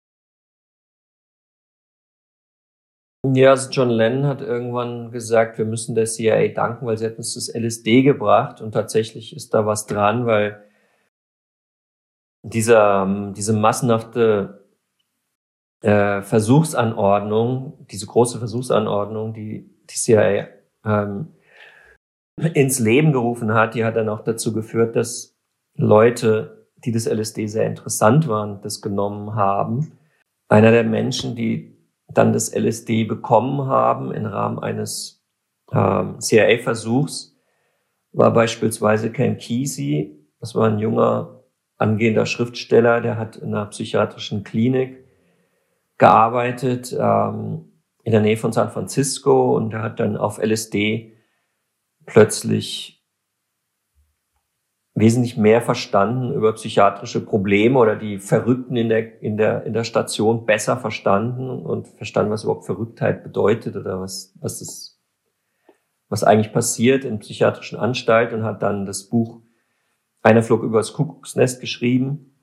Ja, also John Lennon hat irgendwann gesagt, wir müssen der C I A danken, weil sie hat uns das L S D gebracht. Und tatsächlich ist da was dran, weil dieser, diese massenhafte äh, Versuchsanordnung, diese große Versuchsanordnung, die die C I A ähm, ins Leben gerufen hat, die hat dann auch dazu geführt, dass Leute, die das L S D sehr interessant waren, das genommen haben. Einer der Menschen, die dann das L S D bekommen haben im Rahmen eines ähm, C I A-Versuchs, war beispielsweise Ken Kesey. Das war ein junger, angehender Schriftsteller, der hat in einer psychiatrischen Klinik gearbeitet, ähm, in der Nähe von San Francisco, und er hat dann auf L S D plötzlich wesentlich mehr verstanden über psychiatrische Probleme oder die Verrückten in der, in der, in der Station besser verstanden und verstanden, was überhaupt Verrücktheit bedeutet oder was, was das, was eigentlich passiert in psychiatrischen Anstalten, und hat dann das Buch Einer flog übers Kuckucksnest geschrieben,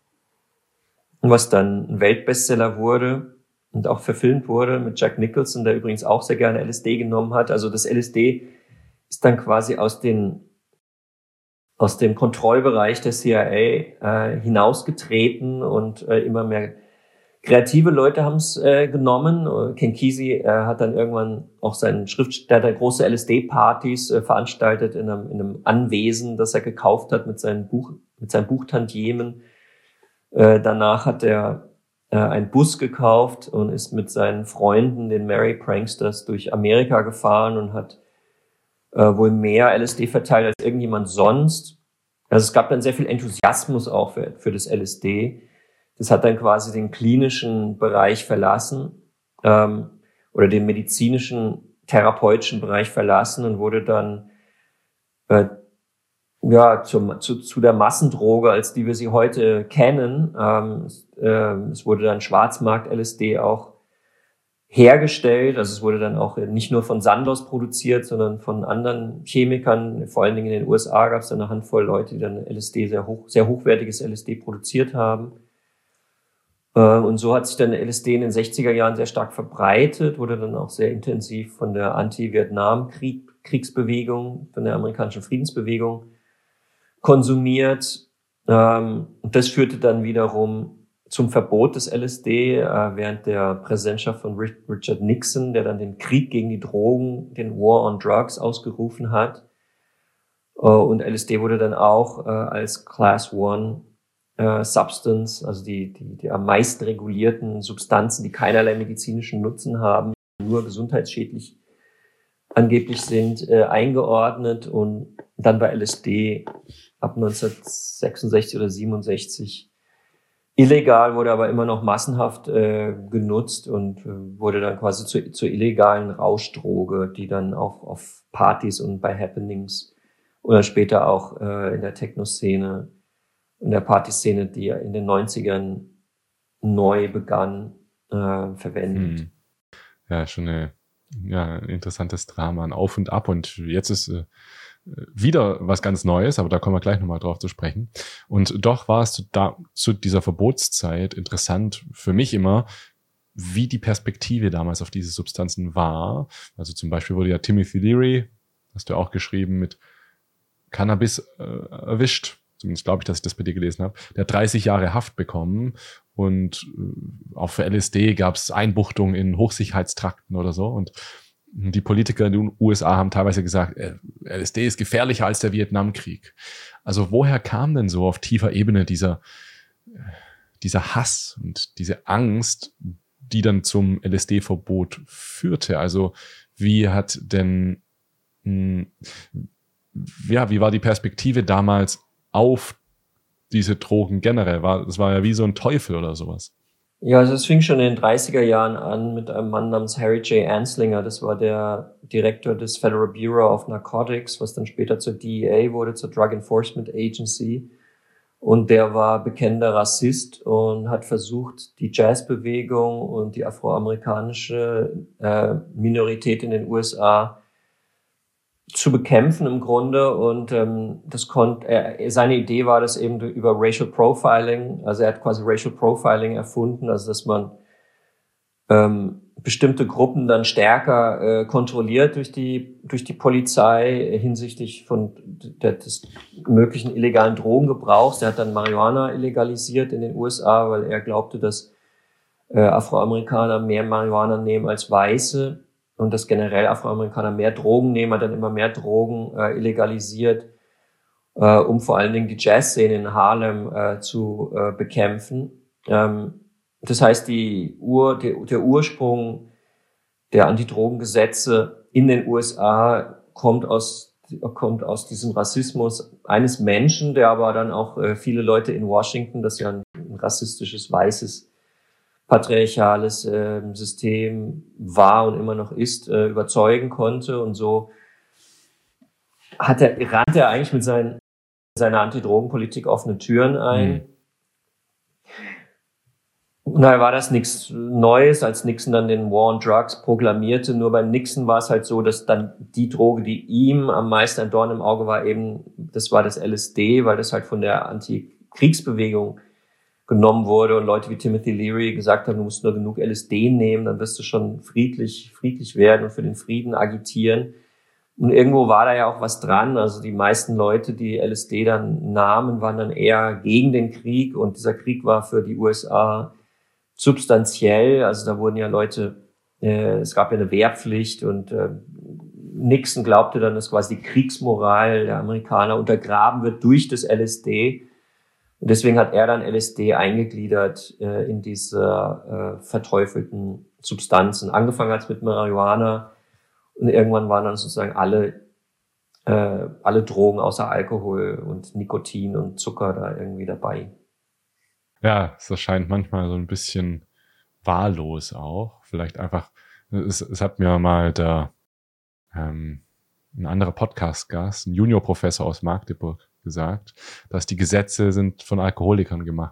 was dann ein Weltbestseller wurde und auch verfilmt wurde mit Jack Nicholson, der übrigens auch sehr gerne L S D genommen hat. Also das L S D ist dann quasi aus den aus dem Kontrollbereich der C I A äh, hinausgetreten, und äh, immer mehr kreative Leute haben es äh, genommen. Ken Kesey äh, hat dann irgendwann auch seinen Schrift, der hat dann große L S D-Partys äh, veranstaltet in einem, in einem Anwesen, das er gekauft hat mit seinem Buch, mit seinem Buchtantiemen. Äh, danach hat er äh, einen Bus gekauft und ist mit seinen Freunden, den Merry Pranksters, durch Amerika gefahren und hat äh, wohl mehr L S D verteilt als irgendjemand sonst. Also es gab dann sehr viel Enthusiasmus auch für, für das L S D. Das hat dann quasi den klinischen Bereich verlassen ähm, oder den medizinischen, therapeutischen Bereich verlassen und wurde dann äh, ja zum, zu, zu der Massendroge, als die wir sie heute kennen. Ähm, es, äh, es wurde dann Schwarzmarkt-L S D auch hergestellt. Also es wurde dann auch nicht nur von Sandoz produziert, sondern von anderen Chemikern. Vor allen Dingen in den U S A gab es dann eine Handvoll Leute, die dann L S D, sehr hoch, sehr hochwertiges L S D produziert haben. Und so hat sich dann L S D in den sechziger Jahren sehr stark verbreitet, wurde dann auch sehr intensiv von der Anti-Vietnam-Kriegsbewegung, von der amerikanischen Friedensbewegung konsumiert. Und das führte dann wiederum zum Verbot des L S D während der Präsidentschaft von Richard Nixon, der dann den Krieg gegen die Drogen, den War on Drugs, ausgerufen hat. Und L S D wurde dann auch als Class One Uh, Substance, also die, die, die am meisten regulierten Substanzen, die keinerlei medizinischen Nutzen haben, nur gesundheitsschädlich angeblich sind, äh, eingeordnet, und dann bei L S D ab neunzehnhundertsechsundsechzig oder siebenundsechzig illegal, wurde aber immer noch massenhaft äh, genutzt und äh, wurde dann quasi zu, zur illegalen Rauschdroge, die dann auch auf Partys und bei Happenings oder später auch äh, in der Techno-Szene, in der Partyszene, die in den neunzigern neu begann, äh, verwendet. Hm. Ja, schon eine, ja, ein interessantes Drama, ein Auf und Ab. Und jetzt ist äh, wieder was ganz Neues, aber da kommen wir gleich nochmal drauf zu sprechen. Und doch war es da zu dieser Verbotszeit interessant für mich immer, wie die Perspektive damals auf diese Substanzen war. Also zum Beispiel wurde ja Timothy Leary, hast du auch geschrieben, mit Cannabis äh, erwischt. Zumindest glaube ich, dass ich das bei dir gelesen habe. Der hat dreißig Jahre Haft bekommen und äh, auch für L S D gab es Einbuchtungen in Hochsicherheitstrakten oder so. Und die Politiker in den U S A haben teilweise gesagt, äh, L S D ist gefährlicher als der Vietnamkrieg. Also woher kam denn so auf tiefer Ebene dieser, dieser Hass und diese Angst, die dann zum L S D-Verbot führte? Also wie hat denn, mh, ja, wie war die Perspektive damals auf diese Drogen generell? War, das war ja wie so ein Teufel oder sowas. Ja, also es fing schon in den dreißiger Jahren an mit einem Mann namens Harry J. Anslinger. Das war der Direktor des Federal Bureau of Narcotics, was dann später zur D E A wurde, zur Drug Enforcement Agency. Und der war bekennender Rassist und hat versucht, die Jazzbewegung und die afroamerikanische äh, Minorität in den U S A zu bekämpfen im Grunde. Und ähm, das konnte er, seine Idee war das eben über Racial Profiling. Also er hat quasi Racial Profiling erfunden, also dass man ähm, bestimmte Gruppen dann stärker äh, kontrolliert durch die durch die Polizei hinsichtlich von der, des möglichen illegalen Drogengebrauchs. Er hat dann Marihuana illegalisiert in den U S A, weil er glaubte, dass äh, Afroamerikaner mehr Marihuana nehmen als Weiße und dass generell Afroamerikaner mehr Drogen nehmen, hat dann immer mehr Drogen äh, illegalisiert, äh, um vor allen Dingen die Jazzszene in Harlem äh, zu äh, bekämpfen. Ähm, Das heißt, die Ur, der, der Ursprung der Antidrogengesetze in den U S A kommt aus, kommt aus diesem Rassismus eines Menschen, der aber dann auch äh, viele Leute in Washington, das ja ein, ein rassistisches, weißes, patriarchales äh, System war und immer noch ist, äh, überzeugen konnte. Und so hat er, rannte er eigentlich mit seinen, seiner Antidrogenpolitik offene Türen ein. Mhm. Na, war das nichts Neues, als Nixon dann den War on Drugs proklamierte. Nur bei Nixon war es halt so, dass dann die Droge, die ihm am meisten ein Dorn im Auge war, eben, das war das L S D, weil das halt von der Antikriegsbewegung genommen wurde und Leute wie Timothy Leary gesagt haben, du musst nur genug L S D nehmen, dann wirst du schon friedlich, friedlich werden und für den Frieden agitieren. Und irgendwo war da ja auch was dran. Also die meisten Leute, die L S D dann nahmen, waren dann eher gegen den Krieg und dieser Krieg war für die U S A substanziell, also da wurden ja Leute, äh, es gab ja eine Wehrpflicht und äh, Nixon glaubte dann, dass quasi die Kriegsmoral der Amerikaner untergraben wird durch das L S D. Und deswegen hat er dann L S D eingegliedert äh, in diese äh, verteufelten Substanzen. Angefangen hat es mit Marihuana und irgendwann waren dann sozusagen alle äh, alle Drogen außer Alkohol und Nikotin und Zucker da irgendwie dabei. Ja, es erscheint manchmal so ein bisschen wahllos auch. Vielleicht einfach, es, es hat mir mal der, ähm, ein anderer Podcast-Gast, ein Juniorprofessor aus Magdeburg gesagt, dass die Gesetze sind von Alkoholikern gemacht.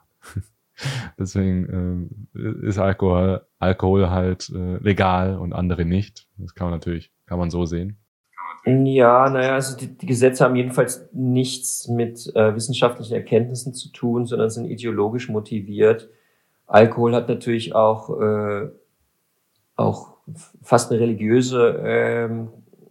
Deswegen äh, ist Alkohol, Alkohol halt äh, legal und andere nicht. Das kann man natürlich, kann man so sehen. Ja, naja, also die, die Gesetze haben jedenfalls nichts mit äh, wissenschaftlichen Erkenntnissen zu tun, sondern sind ideologisch motiviert. Alkohol hat natürlich auch äh, auch fast eine religiöse ähm,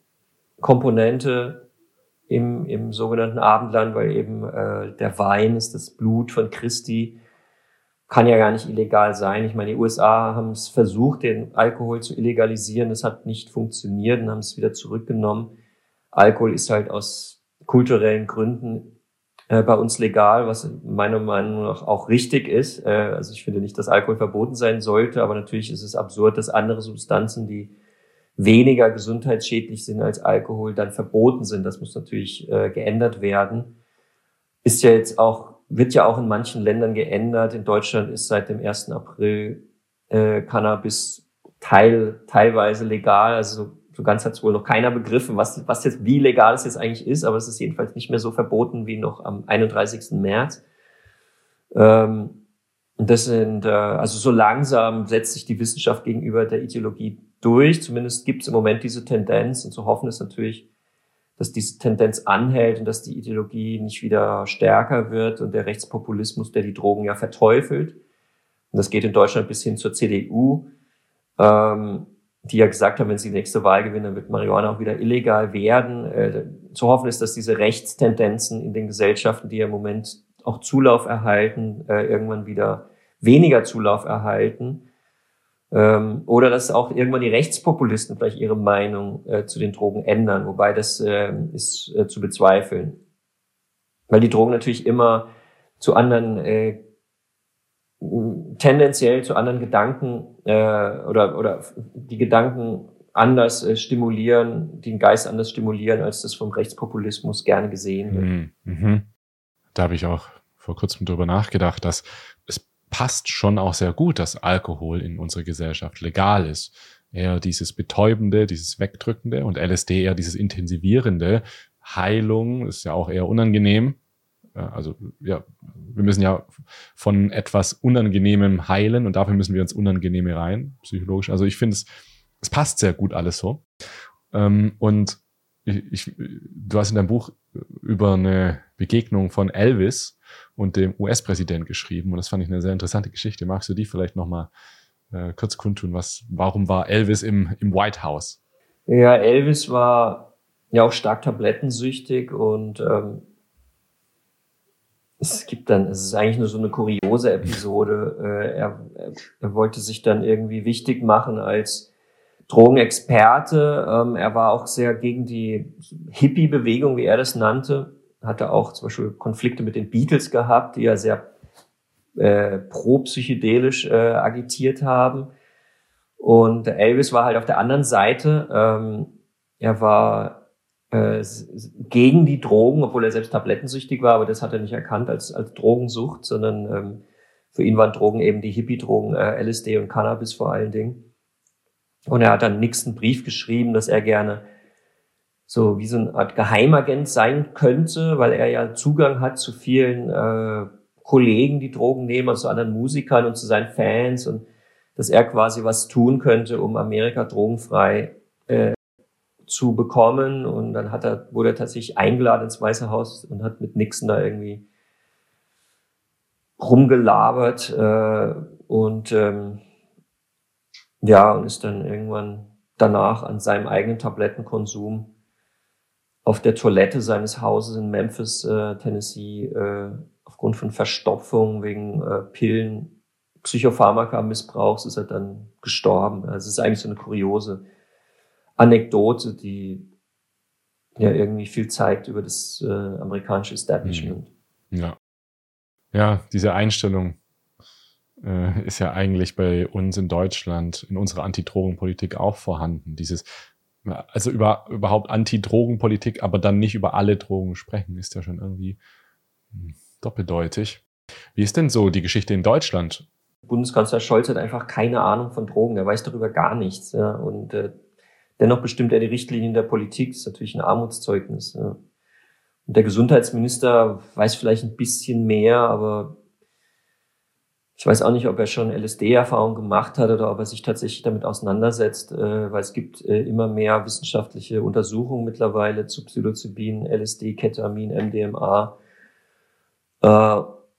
Komponente im im sogenannten Abendland, weil eben äh, der Wein ist das Blut von Christi, kann ja gar nicht illegal sein. Ich meine, die U S A haben es versucht, den Alkohol zu illegalisieren, das hat nicht funktioniert und haben es wieder zurückgenommen. Alkohol ist halt aus kulturellen Gründen äh, bei uns legal, was meiner Meinung nach auch richtig ist. Äh, also ich finde nicht, dass Alkohol verboten sein sollte, aber natürlich ist es absurd, dass andere Substanzen, die weniger gesundheitsschädlich sind als Alkohol, dann verboten sind. Das muss natürlich äh, geändert werden. Ist ja jetzt auch, wird ja auch in manchen Ländern geändert. In Deutschland ist seit dem ersten April äh, Cannabis teil, teilweise legal, also so ganz hat es wohl noch keiner begriffen, was, was jetzt, wie legal es jetzt eigentlich ist, aber es ist jedenfalls nicht mehr so verboten wie noch am einunddreißigsten März. Ähm, und das sind, äh, also so langsam setzt sich die Wissenschaft gegenüber der Ideologie durch. Zumindest gibt es im Moment diese Tendenz und zu hoffen ist natürlich, dass diese Tendenz anhält und dass die Ideologie nicht wieder stärker wird und der Rechtspopulismus, der die Drogen ja verteufelt. Und das geht in Deutschland bis hin zur C D U. Ähm, die ja gesagt haben, wenn sie die nächste Wahl gewinnen, dann wird Marihuana auch wieder illegal werden. zu hoffen ist, dass diese Rechtstendenzen in den Gesellschaften, die ja im Moment auch Zulauf erhalten, äh, irgendwann wieder weniger Zulauf erhalten. Ähm, oder dass auch irgendwann die Rechtspopulisten vielleicht ihre Meinung äh, zu den Drogen ändern, wobei das äh, ist äh, zu bezweifeln. Weil die Drogen natürlich immer zu anderen, äh, tendenziell zu anderen Gedanken äh, oder oder die Gedanken anders äh, stimulieren, den Geist anders stimulieren, als das vom Rechtspopulismus gerne gesehen wird. Mhm. Mhm. Da habe ich auch vor kurzem drüber nachgedacht, dass es passt schon auch sehr gut, dass Alkohol in unserer Gesellschaft legal ist. Eher dieses Betäubende, dieses Wegdrückende und L S D eher dieses Intensivierende. Heilung ist ja auch eher unangenehm. Also ja, wir müssen ja von etwas Unangenehmem heilen und dafür müssen wir ins Unangenehme rein, psychologisch. Also ich finde, es, es passt sehr gut alles so. Und ich, ich, du hast in deinem Buch über eine Begegnung von Elvis und dem U S-Präsident geschrieben und das fand ich eine sehr interessante Geschichte. Magst du die vielleicht nochmal äh, kurz kundtun? Was, warum war Elvis im, im White House? Ja, Elvis war ja auch stark tablettensüchtig und ähm, es gibt dann, es ist eigentlich nur so eine kuriose Episode. Äh, er, er wollte sich dann irgendwie wichtig machen als Drogenexperte. Ähm, er war auch sehr gegen die Hippie-Bewegung, wie er das nannte. Hatte auch zum Beispiel Konflikte mit den Beatles gehabt, die ja sehr äh, pro-psychedelisch äh, agitiert haben. Und Elvis war halt auf der anderen Seite. Ähm, er war äh, gegen die Drogen, obwohl er selbst tablettensüchtig war, aber das hat er nicht erkannt als als Drogensucht, sondern ähm, für ihn waren Drogen eben die Hippie-Drogen, äh, L S D und Cannabis vor allen Dingen. Und er hat dann Nixon einen Brief geschrieben, dass er gerne so wie so eine Art Geheimagent sein könnte, weil er ja Zugang hat zu vielen äh, Kollegen, die Drogen nehmen, also zu anderen Musikern und zu seinen Fans und dass er quasi was tun könnte, um Amerika drogenfrei äh, zu bekommen. Und dann hat er, wurde er tatsächlich eingeladen ins Weiße Haus und hat mit Nixon da irgendwie rumgelabert äh, und ähm, ja, und ist dann irgendwann danach an seinem eigenen Tablettenkonsum auf der Toilette seines Hauses in Memphis, äh, Tennessee, äh, aufgrund von Verstopfung wegen äh, Pillen, Psychopharmaka-Missbrauchs ist er dann gestorben. Also es ist eigentlich so eine kuriose Anekdote, die ja irgendwie viel zeigt über das äh, amerikanische Establishment. Ja, ja, diese Einstellung äh, ist ja eigentlich bei uns in Deutschland, in unserer Antidrogenpolitik auch vorhanden. Dieses, also über, überhaupt Antidrogenpolitik, aber dann nicht über alle Drogen sprechen, ist ja schon irgendwie doppeldeutig. Wie ist denn so die Geschichte in Deutschland? Bundeskanzler Scholz hat einfach keine Ahnung von Drogen, er weiß darüber gar nichts. Ja, und äh, dennoch bestimmt er die Richtlinien der Politik, das ist natürlich ein Armutszeugnis. Ja. Und der Gesundheitsminister weiß vielleicht ein bisschen mehr, aber ich weiß auch nicht, ob er schon L S D-Erfahrung gemacht hat oder ob er sich tatsächlich damit auseinandersetzt, äh, weil es gibt äh, immer mehr wissenschaftliche Untersuchungen mittlerweile zu Psilocybin, L S D, Ketamin, M D M A. Äh,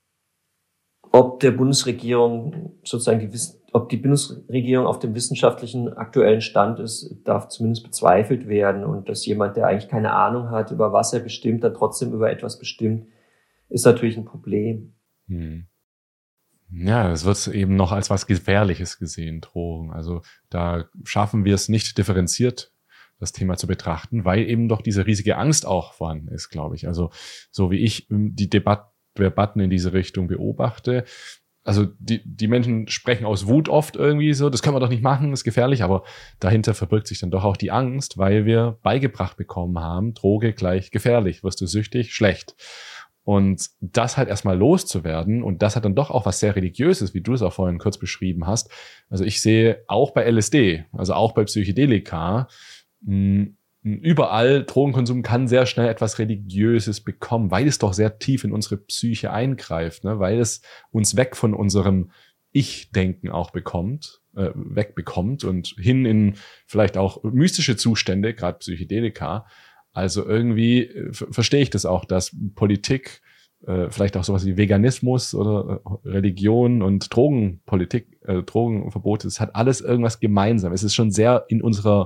ob der Bundesregierung sozusagen die, ob die Bundesregierung auf dem wissenschaftlichen aktuellen Stand ist, darf zumindest bezweifelt werden. Und dass jemand, der eigentlich keine Ahnung hat, über was er bestimmt, dann trotzdem über etwas bestimmt, ist natürlich ein Problem. Hm. Ja, es wird eben noch als was Gefährliches gesehen, Drogen. Also da schaffen wir es nicht differenziert, das Thema zu betrachten, weil eben doch diese riesige Angst auch vorhanden ist, glaube ich. Also so wie ich die Debatte Debatten in diese Richtung beobachte. Also die, die Menschen sprechen aus Wut oft irgendwie so, das können wir doch nicht machen, ist gefährlich, aber dahinter verbirgt sich dann doch auch die Angst, weil wir beigebracht bekommen haben, Droge gleich gefährlich, wirst du süchtig, schlecht. Und das halt erstmal loszuwerden, und das hat dann doch auch was sehr Religiöses, wie du es auch vorhin kurz beschrieben hast. Also ich sehe auch bei L S D, also auch bei Psychedelika, mh, überall, Drogenkonsum kann sehr schnell etwas Religiöses bekommen, weil es doch sehr tief in unsere Psyche eingreift, ne? Weil es uns weg von unserem Ich-Denken auch bekommt, äh, wegbekommt und hin in vielleicht auch mystische Zustände, gerade Psychedelika. Also irgendwie äh, verstehe ich das auch, dass Politik, äh, vielleicht auch sowas wie Veganismus oder äh, Religion und Drogenpolitik, äh, Drogenverbote, es hat alles irgendwas gemeinsam. Es ist schon sehr in unserer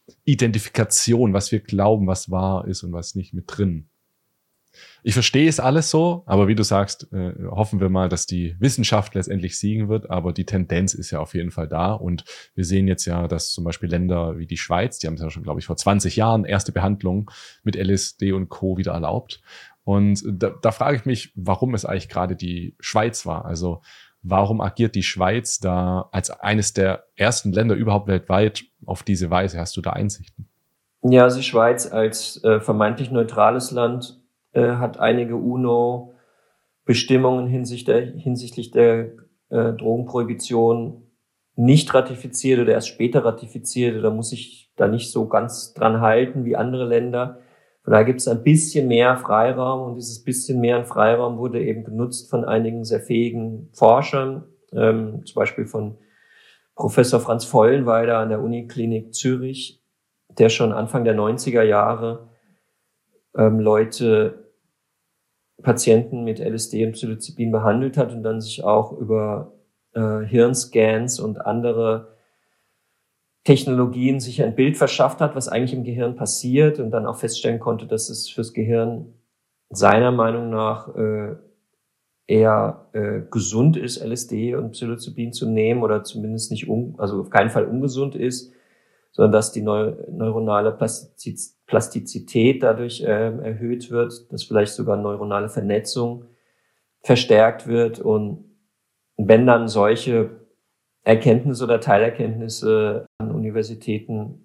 Identifikation, was wir glauben, was wahr ist und was nicht, mit drin. Ich verstehe es alles so, aber wie du sagst, äh, hoffen wir mal, dass die Wissenschaft letztendlich siegen wird, aber die Tendenz ist ja auf jeden Fall da und wir sehen jetzt ja, dass zum Beispiel Länder wie die Schweiz, die haben es ja schon, glaube ich, vor zwanzig Jahren erste Behandlung mit L S D und Co. wieder erlaubt und da, da frage ich mich, warum es eigentlich gerade die Schweiz war, also warum agiert die Schweiz da als eines der ersten Länder überhaupt weltweit auf diese Weise? Hast du da Einsichten? Ja, also die Schweiz als äh, vermeintlich neutrales Land äh, hat einige UNO-Bestimmungen hinsichtlich der, hinsichtlich der äh, Drogenprohibition nicht ratifiziert oder erst später ratifiziert oder muss sich da nicht so ganz dran halten wie andere Länder. Von daher gibt es ein bisschen mehr Freiraum und dieses bisschen mehr Freiraum wurde eben genutzt von einigen sehr fähigen Forschern, ähm, zum Beispiel von Professor Franz Vollenweider an der Uniklinik Zürich, der schon Anfang der neunziger Jahre ähm, Leute, Patienten mit L S D und Psilocybin behandelt hat und dann sich auch über äh, Hirnscans und andere Technologien sich ein Bild verschafft hat, was eigentlich im Gehirn passiert und dann auch feststellen konnte, dass es fürs Gehirn seiner Meinung nach äh, eher äh, gesund ist, L S D und Psilocybin zu nehmen oder zumindest nicht, un, also auf keinen Fall ungesund ist, sondern dass die neu, neuronale Plastiz, Plastizität dadurch äh, erhöht wird, dass vielleicht sogar neuronale Vernetzung verstärkt wird und wenn dann solche Erkenntnisse oder Teilerkenntnisse an Universitäten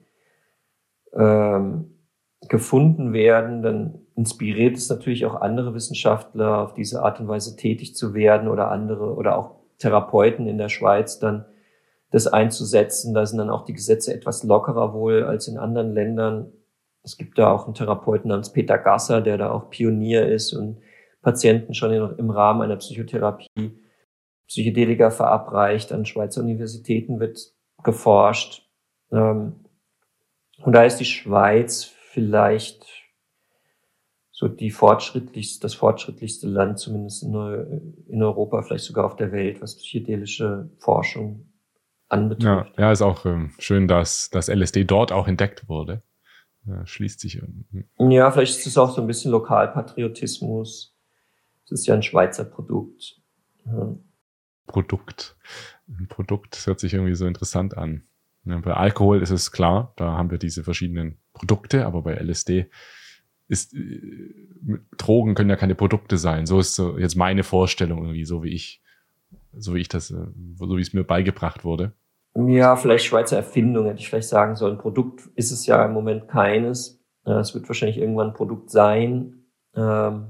ähm, gefunden werden, dann inspiriert es natürlich auch andere Wissenschaftler, auf diese Art und Weise tätig zu werden oder andere oder auch Therapeuten in der Schweiz dann das einzusetzen. Da sind dann auch die Gesetze etwas lockerer wohl als in anderen Ländern. Es gibt da auch einen Therapeuten namens Peter Gasser, der da auch Pionier ist und Patienten schon in, im Rahmen einer Psychotherapie Psychedelika verabreicht. An Schweizer Universitäten wird geforscht. Und da ist die Schweiz vielleicht so die fortschrittlichste, das fortschrittlichste Land, zumindest in, in Europa, vielleicht sogar auf der Welt, was psychedelische Forschung anbetrifft. Ja, ja, ist auch ähm, schön, dass das L S D dort auch entdeckt wurde. Ja, schließt sich. Ähm, ja, vielleicht ist es auch so ein bisschen Lokalpatriotismus. Es ist ja ein Schweizer Produkt. Ja. Produkt. Ein Produkt, das hört sich irgendwie so interessant an. Ja, bei Alkohol ist es klar, da haben wir diese verschiedenen Produkte, aber bei L S D ist, äh, Drogen können ja keine Produkte sein. So ist so jetzt meine Vorstellung irgendwie, so wie ich, so wie ich das, so wie es mir beigebracht wurde. Ja, vielleicht Schweizer Erfindung, hätte ich vielleicht sagen sollen. Produkt ist es ja im Moment keines. Es wird wahrscheinlich irgendwann ein Produkt sein. Ähm,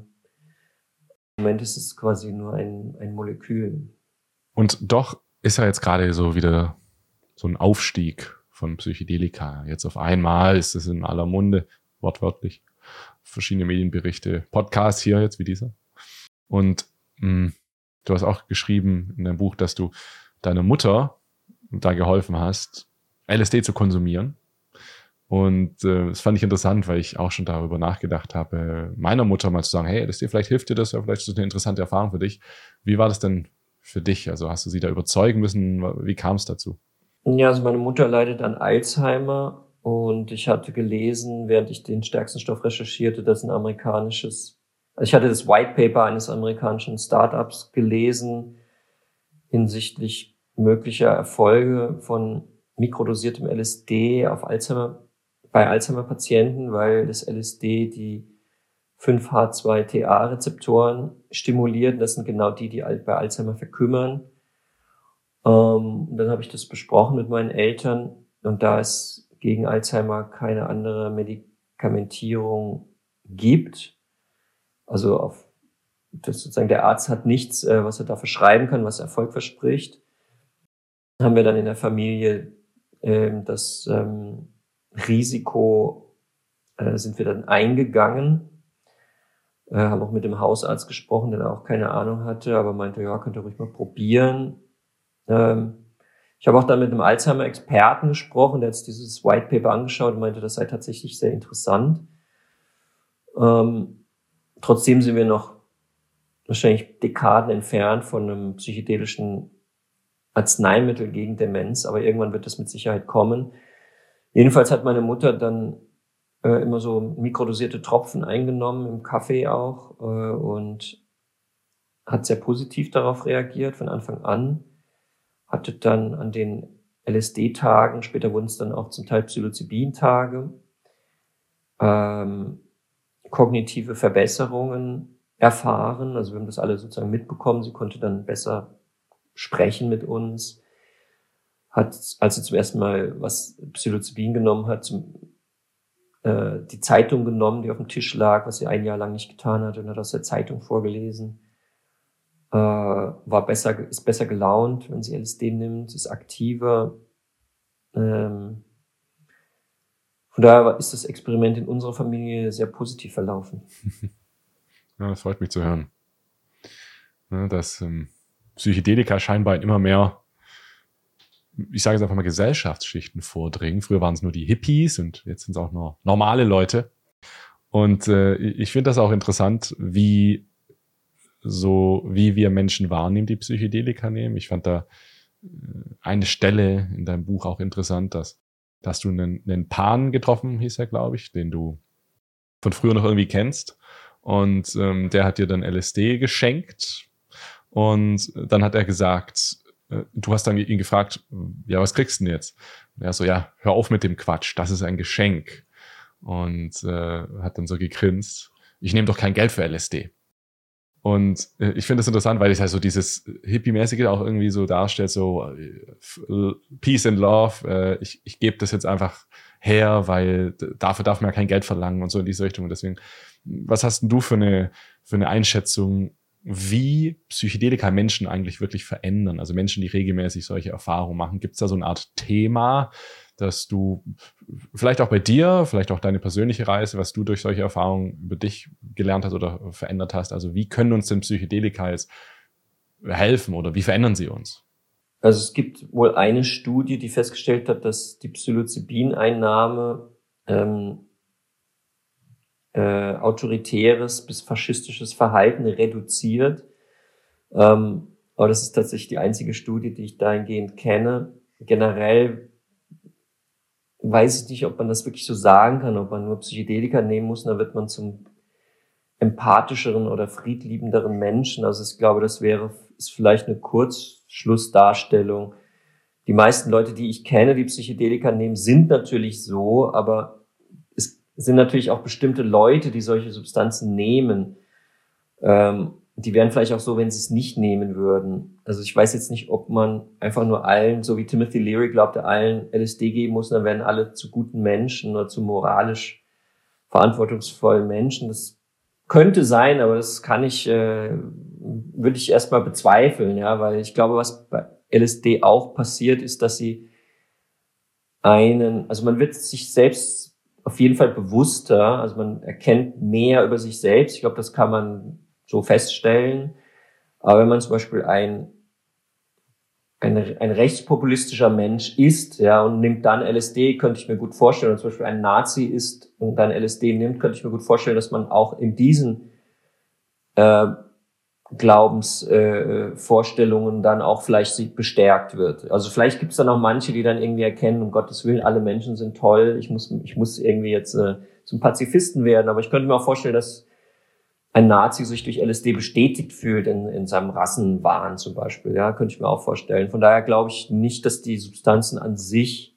Im Moment ist es quasi nur ein, ein Molekül. Und doch ist ja jetzt gerade so wieder so ein Aufstieg von Psychedelika. Jetzt auf einmal ist es in aller Munde, wortwörtlich. Verschiedene Medienberichte, Podcasts hier jetzt wie dieser. Und mh, du hast auch geschrieben in deinem Buch, dass du deiner Mutter da geholfen hast, L S D zu konsumieren. Und äh, das fand ich interessant, weil ich auch schon darüber nachgedacht habe, meiner Mutter mal zu sagen, hey, L S D, vielleicht hilft dir das, ja, vielleicht ist das eine interessante Erfahrung für dich. Wie war das denn für dich? Also hast du sie da überzeugen müssen? Wie kam es dazu? Ja, also meine Mutter leidet an Alzheimer und ich hatte gelesen, während ich den stärksten Stoff recherchierte, dass ein amerikanisches, also ich hatte das White Paper eines amerikanischen Startups gelesen hinsichtlich möglicher Erfolge von mikrodosiertem L S D auf Alzheimer, bei Alzheimer-Patienten, weil das L S D die fünf H zwei T A-Rezeptoren stimuliert. Das sind genau die, die bei Alzheimer verkümmern. Ähm, dann habe ich das besprochen mit meinen Eltern und da es gegen Alzheimer keine andere Medikamentierung gibt, also auf, das sozusagen der Arzt hat nichts, äh, was er da verschreiben kann, was Erfolg verspricht, haben wir dann in der Familie ähm, das ähm, Risiko, äh, sind wir dann eingegangen, äh, haben auch mit dem Hausarzt gesprochen, der auch keine Ahnung hatte, aber meinte, ja, könnt ihr ruhig mal probieren. Ähm, ich habe auch dann mit einem Alzheimer-Experten gesprochen, der hat dieses White Paper angeschaut und meinte, das sei tatsächlich sehr interessant. Ähm, trotzdem sind wir noch wahrscheinlich Dekaden entfernt von einem psychedelischen Arzneimittel gegen Demenz, aber irgendwann wird das mit Sicherheit kommen. Jedenfalls hat meine Mutter dann äh, immer so mikrodosierte Tropfen eingenommen, im Kaffee auch, äh, und hat sehr positiv darauf reagiert von Anfang an. Hatte dann an den L S D-Tagen, später wurden es dann auch zum Teil Psilocybin-Tage, ähm, kognitive Verbesserungen erfahren. Also wir haben das alle sozusagen mitbekommen. Sie konnte dann besser sprechen mit uns. Hat, als sie zum ersten Mal was Psilocybin genommen hat, zum, äh, die Zeitung genommen, die auf dem Tisch lag, was sie ein Jahr lang nicht getan hat, und hat aus der Zeitung vorgelesen. Äh, war besser, ist besser gelaunt, wenn sie L S D nimmt, ist aktiver. Ähm, von daher ist das Experiment in unserer Familie sehr positiv verlaufen. Ja, das freut mich zu hören. Ja, dass ähm, Psychedelika scheinbar in immer mehr, ich sage jetzt einfach mal, Gesellschaftsschichten vordringen. Früher waren es nur die Hippies und jetzt sind es auch nur normale Leute. Und äh, ich finde das auch interessant, wie so wie wir Menschen wahrnehmen, die Psychedelika nehmen. Ich fand da äh, eine Stelle in deinem Buch auch interessant, dass, dass du einen, einen Pan getroffen, hieß er, glaube ich, den du von früher noch irgendwie kennst. Und ähm, der hat dir dann L S D geschenkt. Und dann hat er gesagt, äh, du hast dann ihn gefragt, ja, was kriegst du denn jetzt? Und er so, ja, hör auf mit dem Quatsch, das ist ein Geschenk. Und äh, hat dann so gegrinst, ich nehme doch kein Geld für L S D. Und äh, ich finde das interessant, weil es halt so dieses Hippie-mäßige auch irgendwie so darstellt, so äh, Peace and Love, äh, ich, ich gebe das jetzt einfach her, weil dafür darf man ja kein Geld verlangen und so in diese Richtung. Und deswegen, was hast denn du für eine, für eine Einschätzung, wie Psychedelika Menschen eigentlich wirklich verändern? Also Menschen, die regelmäßig solche Erfahrungen machen. Gibt es da so eine Art Thema, dass du vielleicht auch bei dir, vielleicht auch deine persönliche Reise, was du durch solche Erfahrungen über dich gelernt hast oder verändert hast? Also wie können uns denn Psychedelika jetzt helfen oder wie verändern sie uns? Also es gibt wohl eine Studie, die festgestellt hat, dass die Psilocybin-Einnahme ähm, äh, autoritäres bis faschistisches Verhalten reduziert. Ähm, aber das ist tatsächlich die einzige Studie, die ich dahingehend kenne. Generell weiß ich nicht, ob man das wirklich so sagen kann, ob man nur Psychedelika nehmen muss, dann wird man zum empathischeren oder friedliebenderen Menschen. Also ich glaube, das wäre, ist vielleicht eine Kurzschlussdarstellung. Die meisten Leute, die ich kenne, die Psychedelika nehmen, sind natürlich so, aber es sind natürlich auch bestimmte Leute, die solche Substanzen nehmen. Ähm, die wären vielleicht auch so, wenn sie es nicht nehmen würden. Also ich weiß jetzt nicht, ob man einfach nur allen, so wie Timothy Leary glaubte, allen L S D geben muss, dann werden alle zu guten Menschen oder zu moralisch verantwortungsvollen Menschen. Das könnte sein, aber das kann ich, äh, würde ich erstmal bezweifeln, ja, weil ich glaube, was bei L S D auch passiert, ist, dass sie einen, also man wird sich selbst auf jeden Fall bewusster, also man erkennt mehr über sich selbst. Ich glaube, das kann man so feststellen. Aber wenn man zum Beispiel ein, ein, ein rechtspopulistischer Mensch ist, ja, und nimmt dann L S D, könnte ich mir gut vorstellen, oder zum Beispiel ein Nazi ist und dann L S D nimmt, könnte ich mir gut vorstellen, dass man auch in diesen äh, Glaubensvorstellungen äh, dann auch vielleicht bestärkt wird. Also vielleicht gibt es dann auch manche, die dann irgendwie erkennen, um Gottes Willen, alle Menschen sind toll, ich muss, ich muss irgendwie jetzt äh, zum Pazifisten werden. Aber ich könnte mir auch vorstellen, dass ein Nazi sich durch L S D bestätigt fühlt in, in seinem Rassenwahn zum Beispiel. Ja, könnte ich mir auch vorstellen. Von daher glaube ich nicht, dass die Substanzen an sich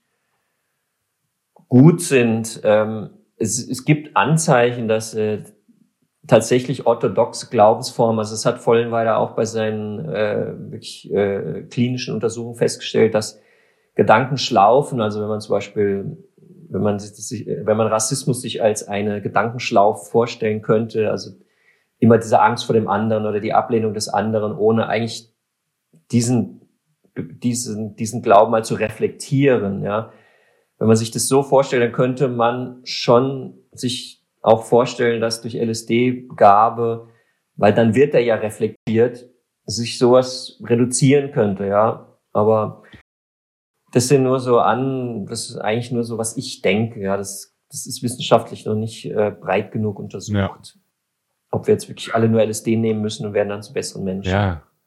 gut sind. Ähm, es, es gibt Anzeichen, dass äh, tatsächlich orthodoxe Glaubensformen, also es hat Vollenweider auch bei seinen äh, wirklich äh, klinischen Untersuchungen festgestellt, dass Gedankenschlaufen, also wenn man zum Beispiel, wenn man sich, wenn man Rassismus sich als eine Gedankenschlaufe vorstellen könnte, also immer diese Angst vor dem anderen oder die Ablehnung des anderen, ohne eigentlich diesen, diesen, diesen Glauben mal zu reflektieren, ja. Wenn man sich das so vorstellt, dann könnte man schon sich auch vorstellen, dass durch L S D-Gabe, weil dann wird er ja reflektiert, sich sowas reduzieren könnte, ja. Aber das sind nur so an, das ist eigentlich nur so, was ich denke, ja. Das, das ist wissenschaftlich noch nicht äh, breit genug untersucht. Ja. Ob wir jetzt wirklich alle nur L S D nehmen müssen und werden dann zu besseren Menschen. Ja,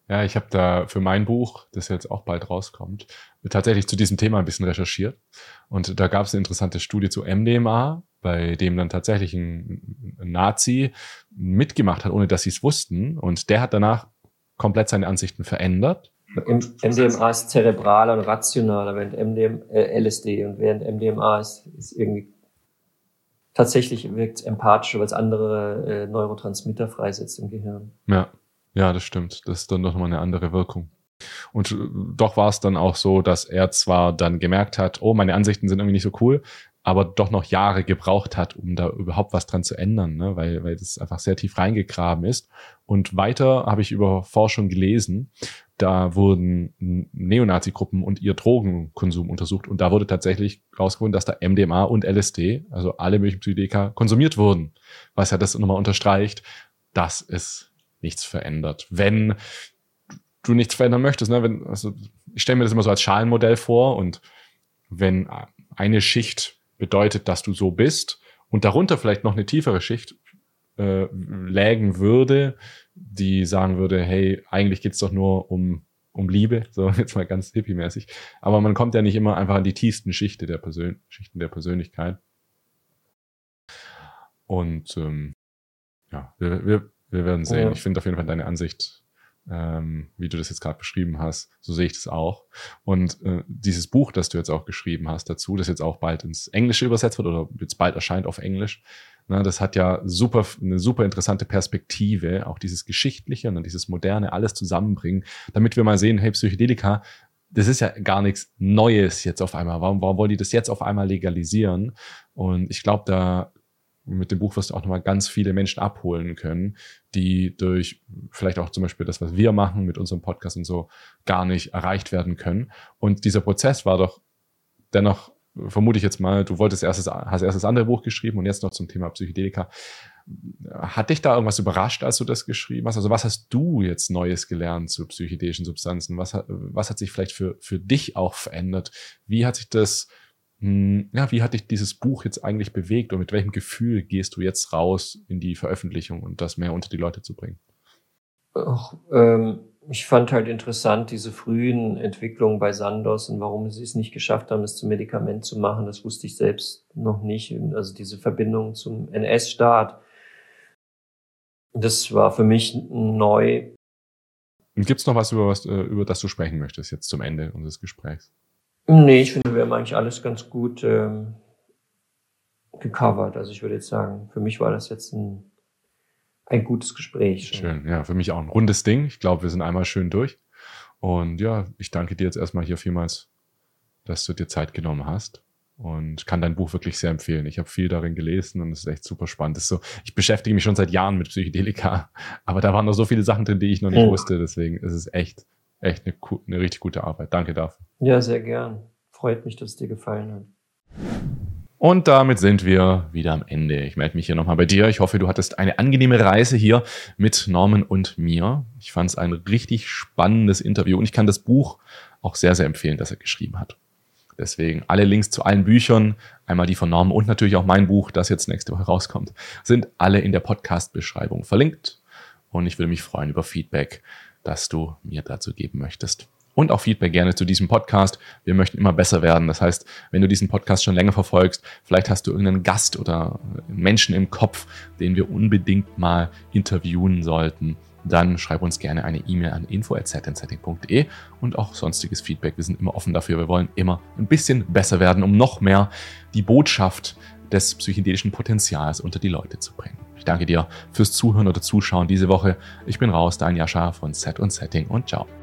Ja, ich habe da für mein Buch, das jetzt auch bald rauskommt, tatsächlich zu diesem Thema ein bisschen recherchiert. Und da gab es eine interessante Studie zu M D M A, bei dem dann tatsächlich ein, ein Nazi mitgemacht hat, ohne dass sie es wussten. Und der hat danach komplett seine Ansichten verändert. M D M A ist zerebraler und rationaler, während M D M, äh, L S D und während M D M A ist, ist irgendwie tatsächlich wirkt empathischer, weil es andere äh, Neurotransmitter freisetzt im Gehirn. Ja. Ja, das stimmt. Das ist dann doch mal eine andere Wirkung. Und doch war es dann auch so, dass er zwar dann gemerkt hat, oh, meine Ansichten sind irgendwie nicht so cool, aber doch noch Jahre gebraucht hat, um da überhaupt was dran zu ändern, ne? weil, weil das einfach sehr tief reingegraben ist. Und weiter habe ich über Forschung gelesen, da wurden Neonazi-Gruppen und ihr Drogenkonsum untersucht und da wurde tatsächlich rausgefunden, dass da M D M A und L S D, also alle möglichen Psychedelika, konsumiert wurden. Was ja das nochmal unterstreicht, dass es nichts verändert. Wenn du nichts verändern möchtest, ne, wenn, also ich stelle mir das immer so als Schalenmodell vor und wenn eine Schicht bedeutet, dass du so bist und darunter vielleicht noch eine tiefere Schicht äh, lägen würde, die sagen würde, hey, eigentlich geht's doch nur um um Liebe, so jetzt mal ganz hippie-mäßig, aber man kommt ja nicht immer einfach an die tiefsten Schichten der, Persön- Schichten der Persönlichkeit. Und ähm, ja, wir, wir Wir werden sehen. Ja. Ich finde auf jeden Fall deine Ansicht, ähm, wie du das jetzt gerade beschrieben hast, so sehe ich das auch. Und äh, dieses Buch, das du jetzt auch geschrieben hast dazu, das jetzt auch bald ins Englische übersetzt wird oder jetzt bald erscheint auf Englisch, na, das hat ja super eine super interessante Perspektive, auch dieses Geschichtliche und dann dieses Moderne, alles zusammenbringen, damit wir mal sehen, hey, Psychedelika, das ist ja gar nichts Neues jetzt auf einmal. Warum, warum wollen die das jetzt auf einmal legalisieren? Und ich glaube, da mit dem Buch wirst du auch nochmal ganz viele Menschen abholen können, die durch vielleicht auch zum Beispiel das, was wir machen mit unserem Podcast und so, gar nicht erreicht werden können. Und dieser Prozess war doch dennoch, vermute ich jetzt mal, du wolltest erst das, hast erst das andere Buch geschrieben und jetzt noch zum Thema Psychedelika. Hat dich da irgendwas überrascht, als du das geschrieben hast? Also was hast du jetzt Neues gelernt zu psychedelischen Substanzen? Was hat, was hat sich vielleicht für, für dich auch verändert? Wie hat sich das Ja, wie hat dich dieses Buch jetzt eigentlich bewegt und mit welchem Gefühl gehst du jetzt raus in die Veröffentlichung und das mehr unter die Leute zu bringen? Ach, ähm, ich fand halt interessant diese frühen Entwicklungen bei Sandoz und warum sie es nicht geschafft haben, es zum Medikament zu machen. Das wusste ich selbst noch nicht. Also diese Verbindung zum N S-Staat, das war für mich neu. Gibt es noch was über, was, über das du sprechen möchtest jetzt zum Ende unseres Gesprächs? Nee, ich finde, wir haben eigentlich alles ganz gut ähm, gecovert. Also ich würde jetzt sagen, für mich war das jetzt ein, ein gutes Gespräch. Schon. Schön, ja, für mich auch ein rundes Ding. Ich glaube, wir sind einmal schön durch. Und ja, ich danke dir jetzt erstmal hier vielmals, dass du dir Zeit genommen hast und kann dein Buch wirklich sehr empfehlen. Ich habe viel darin gelesen und es ist echt super spannend. Das ist so, ich beschäftige mich schon seit Jahren mit Psychedelika, aber da waren noch so viele Sachen drin, die ich noch nicht mhm. wusste. Deswegen ist es echt Echt eine, eine richtig gute Arbeit. Danke dafür. Ja, sehr gern. Freut mich, dass es dir gefallen hat. Und damit sind wir wieder am Ende. Ich melde mich hier nochmal bei dir. Ich hoffe, du hattest eine angenehme Reise hier mit Norman und mir. Ich fand es ein richtig spannendes Interview und ich kann das Buch auch sehr, sehr empfehlen, das er geschrieben hat. Deswegen alle Links zu allen Büchern, einmal die von Norman und natürlich auch mein Buch, das jetzt nächste Woche rauskommt, sind alle in der Podcast-Beschreibung verlinkt. Und ich würde mich freuen über Feedback, das du mir dazu geben möchtest. Und auch Feedback gerne zu diesem Podcast. Wir möchten immer besser werden. Das heißt, wenn du diesen Podcast schon länger verfolgst, vielleicht hast du irgendeinen Gast oder einen Menschen im Kopf, den wir unbedingt mal interviewen sollten, dann schreib uns gerne eine E-Mail an info at set and setting punkt de und auch sonstiges Feedback. Wir sind immer offen dafür. Wir wollen immer ein bisschen besser werden, um noch mehr die Botschaft des psychedelischen Potenzials unter die Leute zu bringen. Ich danke dir fürs Zuhören oder Zuschauen diese Woche. Ich bin raus, dein Jascha von Set und Setting und ciao.